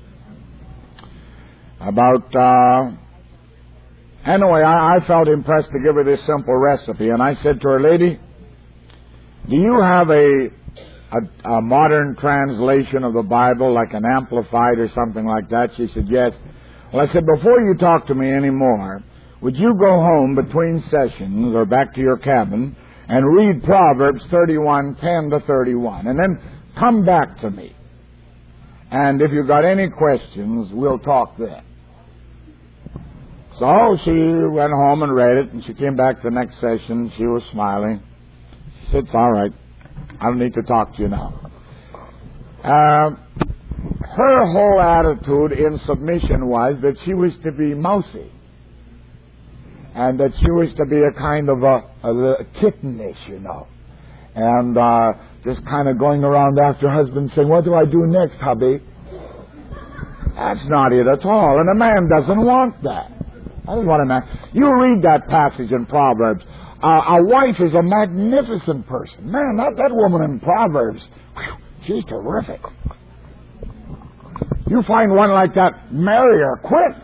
about... Uh, anyway, I, I felt impressed to give her this simple recipe, and I said to her, lady, do you have a, a, a modern translation of the Bible, like an Amplified or something like that? She said, yes. Well, I said, before you talk to me anymore, would you go home between sessions or back to your cabin and read Proverbs thirty-one, ten to thirty-one, and then come back to me. And if you've got any questions, we'll talk then. So she went home and read it, and she came back the next session. She was smiling. She said, it's all right. I don't need to talk to you now. Uh, her whole attitude in submission was that she was to be mousy, and that she was to be a kind of a, a, a kittenish, you know, and uh, just kind of going around after her husband saying, what do I do next, hubby? That's not it at all, and a man doesn't want that. I don't want a man. You read that passage in Proverbs. Uh, a wife is a magnificent person. Man, that, that woman in Proverbs, whew, she's terrific. You find one like that, marry her quick.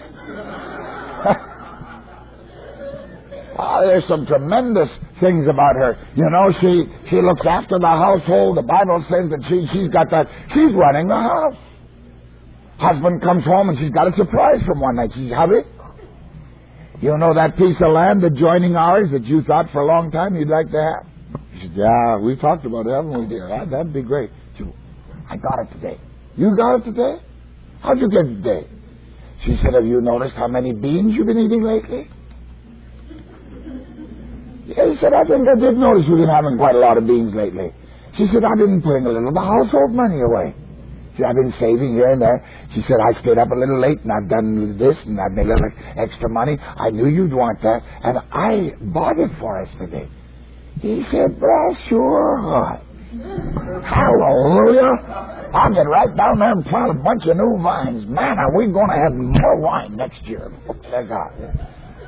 Oh, there's some tremendous things about her. You know, she she looks after the household. The Bible says that she, she's got that. She's running the house. Husband comes home and she's got a surprise from one night. She's, hubby, you know that piece of land adjoining ours that you thought for a long time you'd like to have? She said, yeah, we talked about it, haven't we, dear? That, that'd be great. She said, I got it today. You got it today? How'd you get it today? She said, have you noticed how many beans you've been eating lately? Yeah, he said, I think I did notice you've been having quite a lot of beans lately. She said, I've been putting a little of the household money away. She said, I've been saving here and there. She said, I stayed up a little late and I've done this and I've made a little extra money. I knew you'd want that, and I bought it for us today. He said, bless your heart. Hallelujah. I'll get right down there and plant a bunch of new vines. Man, are we going to have more wine next year? Thank God.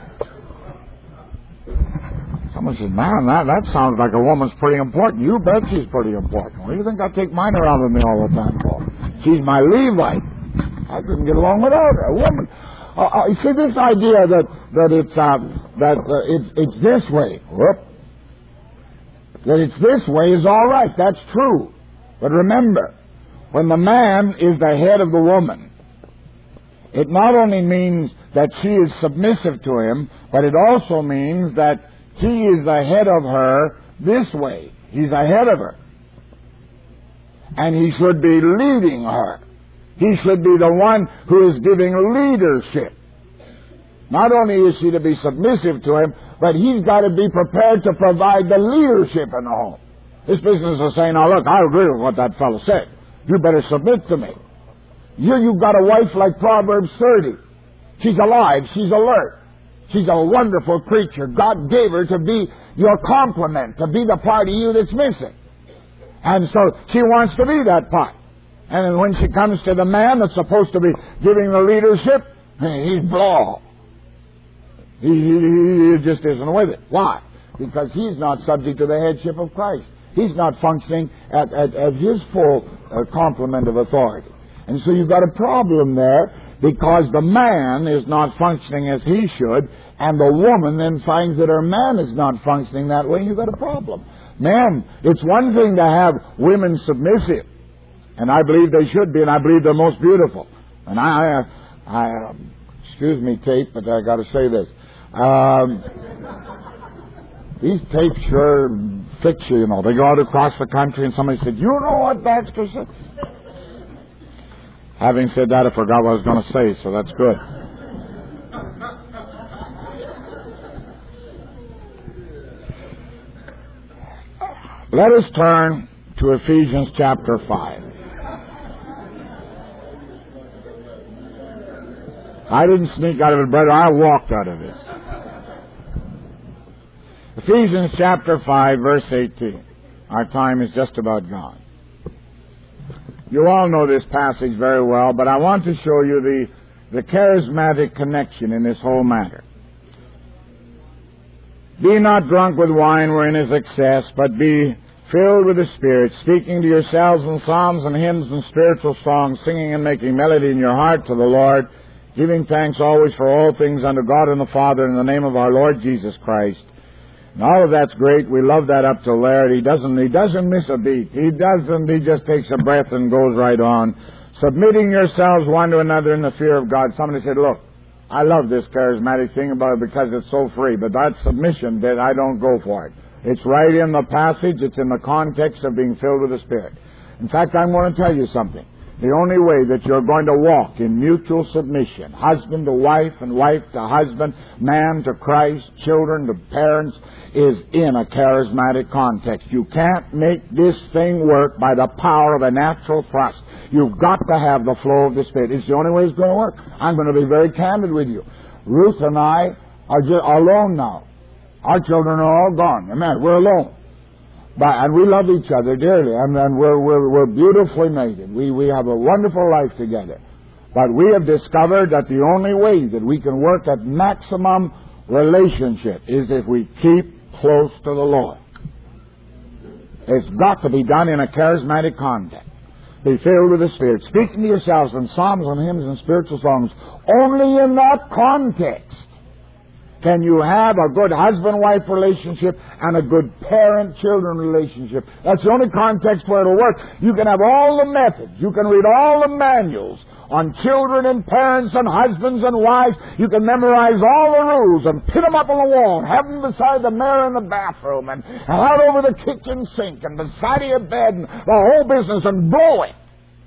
Someone said, man, that, that sounds like a woman's pretty important. You bet she's pretty important. What do you think I take mine around with me all the time for? She's my Levite. I couldn't get along without her. A woman. Uh, uh, you see, this idea that that it's uh, that uh, it's it's this way. Whoop. That it's this way is all right. That's true. But remember, when the man is the head of the woman, it not only means that she is submissive to him, but it also means that he is the head of her this way. He's ahead of her. And he should be leading her. He should be the one who is giving leadership. Not only is she to be submissive to him, but he's got to be prepared to provide the leadership in the home. This business of saying, now look, I agree with what that fellow said. You better submit to me. Here you've got a wife like Proverbs thirty. She's alive. She's alert. She's a wonderful creature. God gave her to be your complement, to be the part of you that's missing. And so she wants to be that part. And then when she comes to the man that's supposed to be giving the leadership, he's blah. He, he, he just isn't with it. Why? Because he's not subject to the headship of Christ. He's not functioning at, at, at his full uh, complement of authority. And so you've got a problem there, because the man is not functioning as he should, and the woman then finds that her man is not functioning that way, and you've got a problem. Man, it's one thing to have women submissive, and I believe they should be, and I believe they're most beautiful. And I, I, I um, excuse me, tape, but I got to say this. Um, these tapes sure fix you, you know. They go out across the country, and somebody said, you know what Baxter said? Having said that, I forgot what I was going to say, so that's good. Let us turn to Ephesians chapter five. I didn't sneak out of it, brother. I walked out of it. Ephesians chapter five, verse eighteen. Our time is just about gone. You all know this passage very well, but I want to show you the, the charismatic connection in this whole matter. Be not drunk with wine wherein is excess, but be filled with the Spirit, speaking to yourselves in psalms and hymns and spiritual songs, singing and making melody in your heart to the Lord, giving thanks always for all things unto God and the Father in the name of our Lord Jesus Christ. And all of that's great. We love that up till there. He doesn't, he doesn't miss a beat. He doesn't, he just takes a breath and goes right on. Submitting yourselves one to another in the fear of God. Somebody said, look, I love this charismatic thing about it because it's so free, but that submission bit, I don't go for it. It's right in the passage. It's in the context of being filled with the Spirit. In fact, I'm going to tell you something. The only way that you're going to walk in mutual submission, husband to wife and wife to husband, man to Christ, children to parents, is in a charismatic context. You can't make this thing work by the power of a natural thrust. You've got to have the flow of the Spirit. It's the only way it's going to work. I'm going to be very candid with you. Ruth and I are just alone now. Our children are all gone. Amen. We're alone. But, and we love each other dearly, and, and we're, we're, we're beautifully mated. We, we have a wonderful life together. But we have discovered that the only way that we can work at maximum relationship is if we keep close to the Lord. It's got to be done in a charismatic context. Be filled with the Spirit. Speaking to yourselves in psalms and hymns and spiritual songs. Only in that context can you have a good husband-wife relationship and a good parent-children relationship. That's the only context where it'll work. You can have all the methods. You can read all the manuals on children and parents and husbands and wives. You can memorize all the rules and pin them up on the wall and have them beside the mirror in the bathroom and out over the kitchen sink and beside your bed and the whole business and blow it.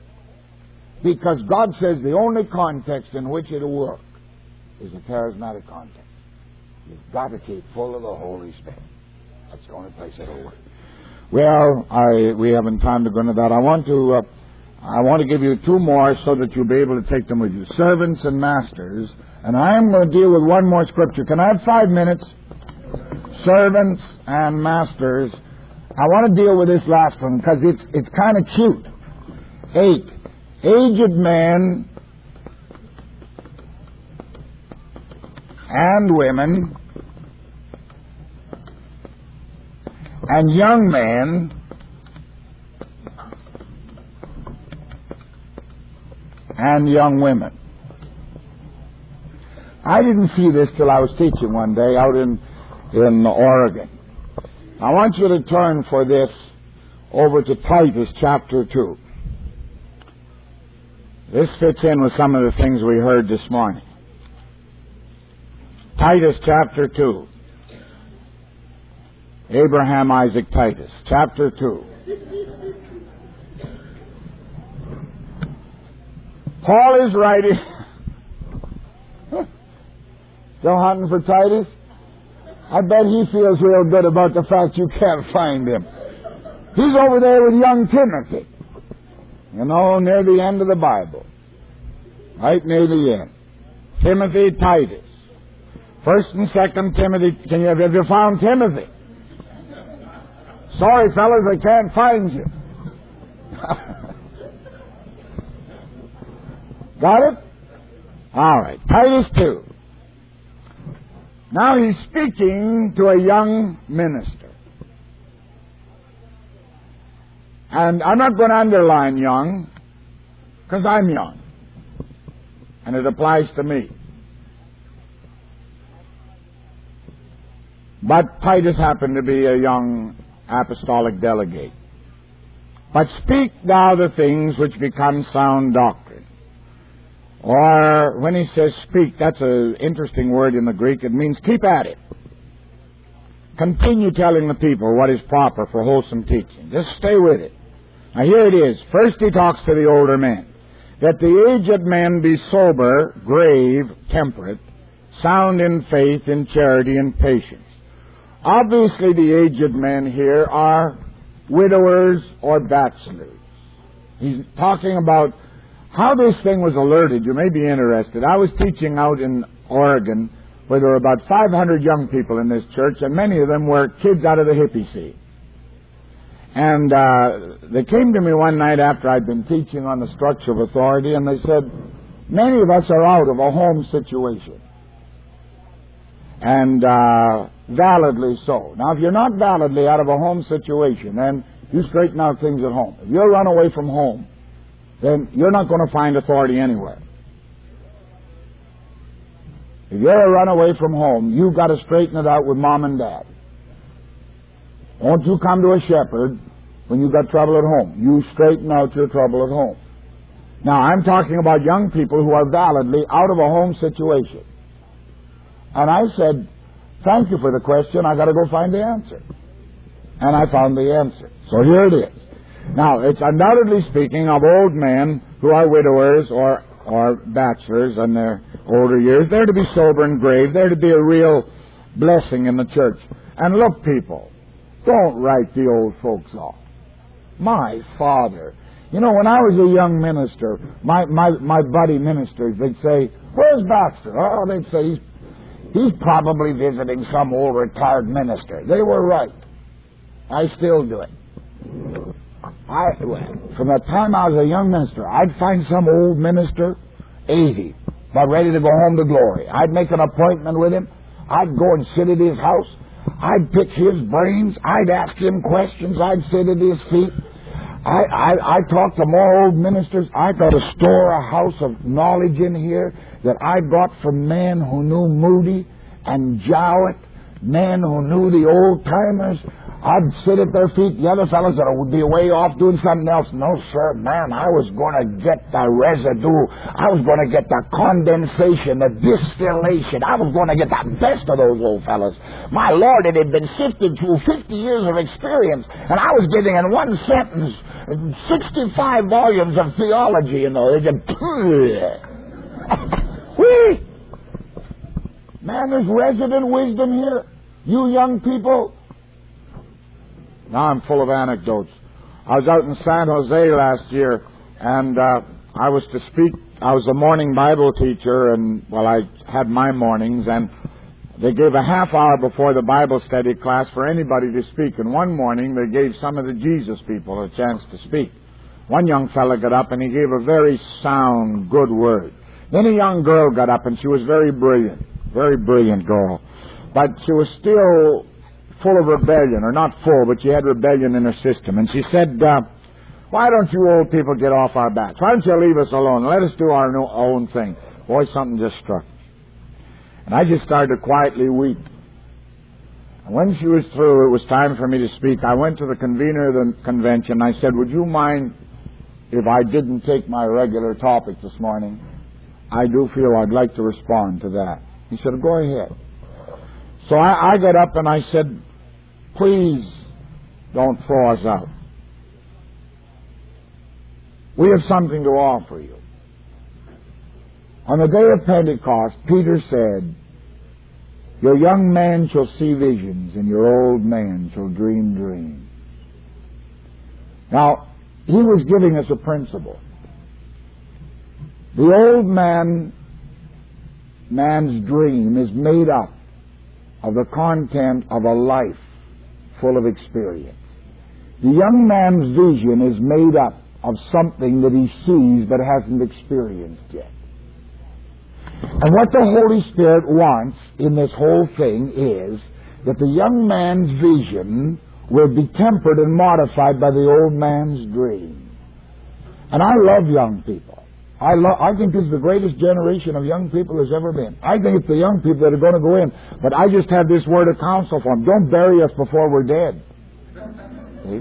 Because God says the only context in which it'll work is a charismatic context. You've got to keep full of the Holy Spirit. That's the only place it'll work. Well, I, we haven't time to go into that. I want to, uh, I want to give you two more so that you'll be able to take them with you. Servants and masters. And I'm going to deal with one more scripture. Can I have five minutes? Servants and masters. I want to deal with this last one because it's, it's kind of cute. Eight. Aged men and women and young men and young women. I didn't see this till I was teaching one day out in in Oregon. I want you to turn for this over to Titus chapter two. This fits in with some of the things we heard this morning. Titus chapter two. Abraham, Isaac, Titus. Chapter two. Paul is writing. Still hunting for Titus? I bet he feels real good about the fact you can't find him. He's over there with young Timothy. You know, near the end of the Bible. Right near the end. Timothy, Titus. First and Second Timothy. Can you have, have you found Timothy? Sorry, fellas, I can't find you. Got it? All right. Titus two. Now he's speaking to a young minister. And I'm not going to underline young, because I'm young. And it applies to me. But Titus happened to be a young apostolic delegate. But speak thou the things which become sound doctrine. Or when he says speak, that's an interesting word in the Greek. It means keep at it. Continue telling the people what is proper for wholesome teaching. Just stay with it. Now here it is. First he talks to the older men. That the aged men be sober, grave, temperate, sound in faith, in charity, and patience. Obviously the aged men here are widowers or bachelors. He's talking about How this thing was alerted, you may be interested. I was teaching out in Oregon where there were about five hundred young people in this church, and many of them were kids out of the hippie scene. And uh, they came to me one night after I'd been teaching on the structure of authority, and they said, many of us are out of a home situation. And uh, validly so. Now, if you're not validly out of a home situation, then you straighten out things at home. If you're run away from home, then you're not going to find authority anywhere. If you're a runaway from home, you've got to straighten it out with mom and dad. Won't you come to a shepherd when you've got trouble at home? You straighten out your trouble at home. Now, I'm talking about young people who are validly out of a home situation. And I said, thank you for the question. I got to go find the answer. And I found the answer. So here it is. Now, it's undoubtedly speaking of old men who are widowers or or bachelors in their older years. They're to be sober and grave. They're to be a real blessing in the church. And look, people, don't write the old folks off. My father. You know, when I was a young minister, my, my, my buddy ministers, they'd say, where's Baxter? Oh, they'd say, he's, he's probably visiting some old retired minister. They were right. I still do it. I, from the time I was a young minister, I'd find some old minister, eighty, but ready to go home to glory. I'd make an appointment with him. I'd go and sit at his house. I'd pick his brains. I'd ask him questions. I'd sit at his feet. I, I, I talked to more old ministers. I got to store a house of knowledge in here that I got from men who knew Moody and Jowett, men who knew the old timers. I'd sit at their feet. The other fellows that would be way off doing something else. No, sir, man, I was going to get the residue. I was going to get the condensation, the distillation. I was going to get the best of those old fellows. My Lord, it had been sifted through fifty years of experience, and I was getting in one sentence sixty-five volumes of theology, you know. They just... Man, there's resident wisdom here. You young people... Now I'm full of anecdotes. I was out in San Jose last year, and uh, I was to speak. I was a morning Bible teacher, and, well, I had my mornings, and they gave a half hour before the Bible study class for anybody to speak. And one morning, they gave some of the Jesus people a chance to speak. One young fellow got up, and he gave a very sound, good word. Then a young girl got up, and she was very brilliant, very brilliant girl. But she was still... full of rebellion, or not full, but she had rebellion in her system. And she said, uh, why don't you old people get off our backs? Why don't you leave us alone? Let us do our own thing. Boy, something just struck me. And I just started to quietly weep. And when she was through, it was time for me to speak. I went to the convener of the convention. I said, would you mind if I didn't take my regular topic this morning? I do feel I'd like to respond to that. He said, go ahead. So I, I got up and I said, please don't throw us out. We have something to offer you. On the day of Pentecost, Peter said, your young man shall see visions, and your old man shall dream dreams. Now, he was giving us a principle. The old man, man's dream is made up of the content of a life full of experience. The young man's vision is made up of something that he sees but hasn't experienced yet. And what the Holy Spirit wants in this whole thing is that the young man's vision will be tempered and modified by the old man's dream. And I love young people. I, lo- I think this is the greatest generation of young people there's ever been. I think it's the young people that are going to go in. But I just have this word of counsel for them. Don't bury us before we're dead. See?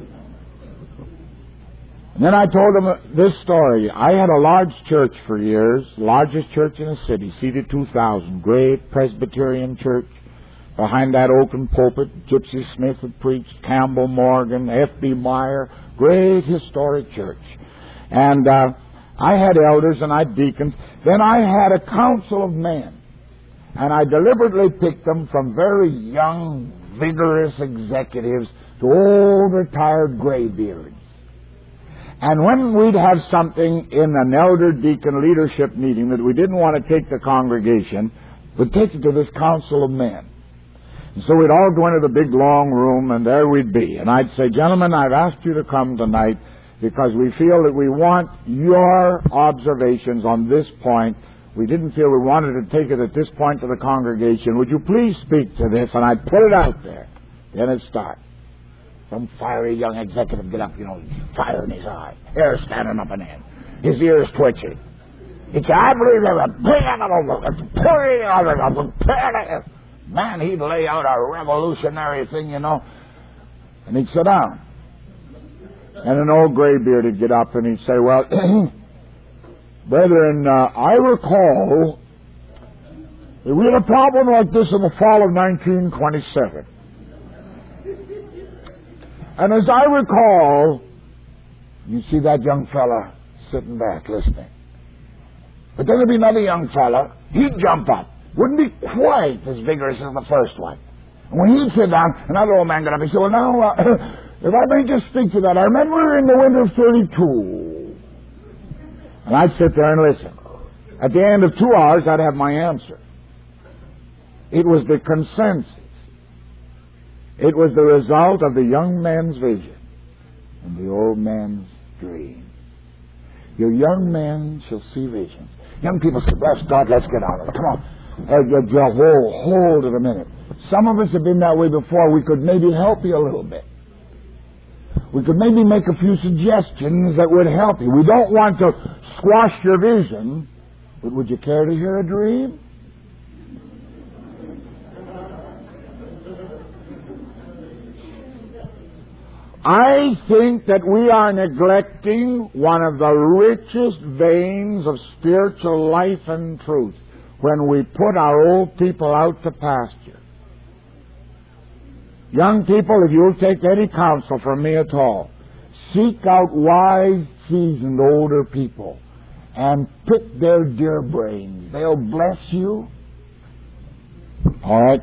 And then I told them this story. I had a large church for years, largest church in the city, seated two thousand, great Presbyterian church. Behind that oaken pulpit, Gypsy Smith had preached, Campbell Morgan, F B Meyer, great historic church. And uh, I had elders and I had deacons. Then I had a council of men. And I deliberately picked them from very young, vigorous executives to old retired graybeards. And when we'd have something in an elder deacon leadership meeting that we didn't want to take the congregation, we'd take it to this council of men. And so we'd all go into the big long room, and there we'd be. And I'd say, gentlemen, I've asked you to come tonight because we feel that we want your observations on this point. We didn't feel we wanted to take it at this point to the congregation. Would you please speak to this? And I'd put it out there. Then it'd start. Some fiery young executive get up, you know, fire in his eye, hair standing up and in, his ears twitching. He'd say, I believe there's a man, he'd lay out a revolutionary thing, you know, and he'd sit down. And an old graybeard would get up and he'd say, well, brethren, uh, I recall that we had a problem like this in the fall of nineteen twenty-seven. And as I recall, you see that young fella sitting back listening. But then there'd be another young fella, he'd jump up. Wouldn't be quite as vigorous as the first one. And when he'd sit down, another old man got up and said, well, now, uh, if I may just speak to that, I remember in the winter of thirty-two. And I'd sit there and listen. At the end of two hours, I'd have my answer. It was the consensus. It was the result of the young man's vision and the old man's dream. Your young men shall see visions. Young people say, bless God, let's get out of it. Come on. Uh, uh, hold, hold it a minute. Some of us have been that way before. We could maybe help you a little bit. We could maybe make a few suggestions that would help you. We don't want to squash your vision, but would you care to hear a dream? I think that we are neglecting one of the richest veins of spiritual life and truth when we put our old people out to pasture. Young people, if you'll take any counsel from me at all, seek out wise, seasoned older people and pick their dear brains. They'll bless you. All right.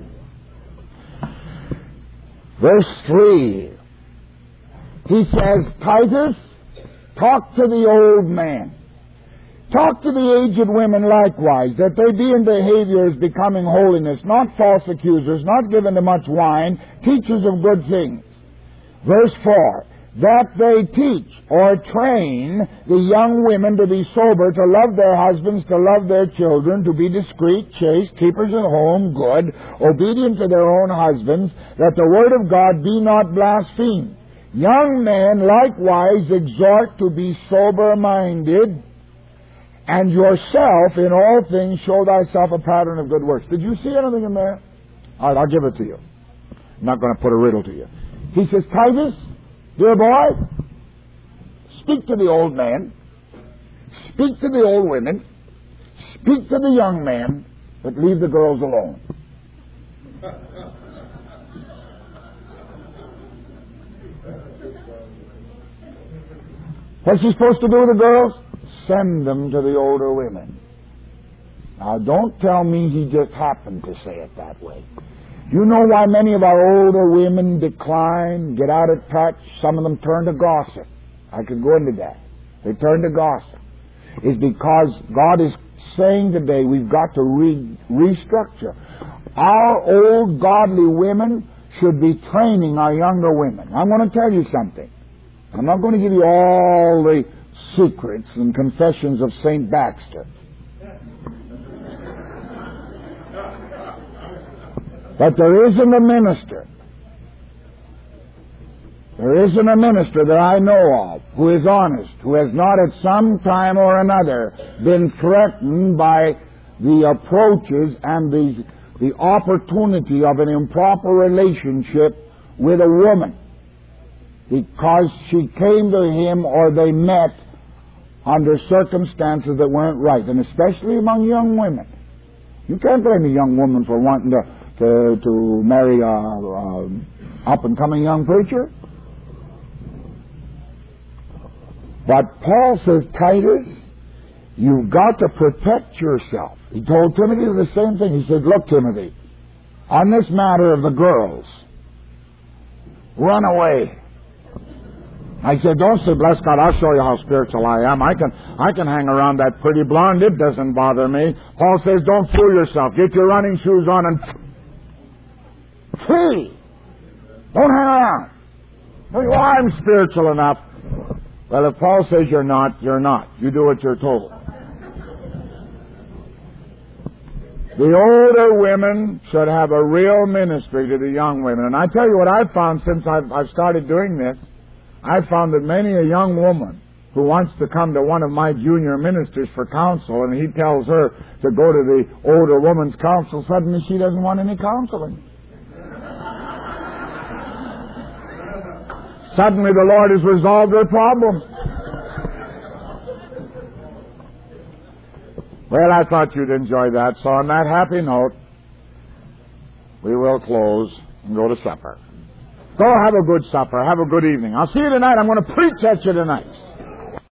Verse three. He says, Titus, talk to the old man. Talk to the aged women likewise, that they be in behavior as becoming holiness, not false accusers, not given to much wine, teachers of good things. Verse four, that they teach or train the young women to be sober, to love their husbands, to love their children, to be discreet, chaste, keepers at home, good, obedient to their own husbands, that the word of God be not blasphemed. Young men likewise exhort to be sober-minded, and yourself in all things show thyself a pattern of good works. Did you see anything in there? All right, I'll give it to you. I'm not going to put a riddle to you. He says, Titus, dear boy, speak to the old man, speak to the old women, speak to the young men, but leave the girls alone. What's he supposed to do with the girls? Send them to the older women. Now, don't tell me he just happened to say it that way. You know why many of our older women decline, get out of touch? Some of them turn to gossip. I could go into that. They turn to gossip. It's because God is saying today we've got to re- restructure. Our old godly women should be training our younger women. I'm going to tell you something. I'm not going to give you all the secrets and confessions of Saint Baxter. But there isn't a minister, there isn't a minister that I know of who is honest, who has not at some time or another been threatened by the approaches and the, the opportunity of an improper relationship with a woman, because she came to him or they met under circumstances that weren't right, and especially among young women. You can't blame a young woman for wanting to to, to marry a, a up-and-coming young preacher. But Paul says, Titus, you've got to protect yourself. He told Timothy the same thing. He said, look, Timothy, on this matter of the girls, run away. I said, don't say, bless God, I'll show you how spiritual I am. I can I can hang around that pretty blonde. It doesn't bother me. Paul says, don't fool yourself. Get your running shoes on and flee. Don't hang around. Well, I'm spiritual enough. Well, if Paul says you're not, you're not. You do what you're told. The older women should have a real ministry to the young women. And I tell you what I've found since I've, I've started doing this. I've found that many a young woman who wants to come to one of my junior ministers for counsel, and he tells her to go to the older woman's counsel, suddenly she doesn't want any counseling. Suddenly the Lord has resolved her problem. Well, I thought you'd enjoy that. So on that happy note, we will close and go to supper. Go have a good supper. Have a good evening. I'll see you tonight. I'm going to preach at you tonight.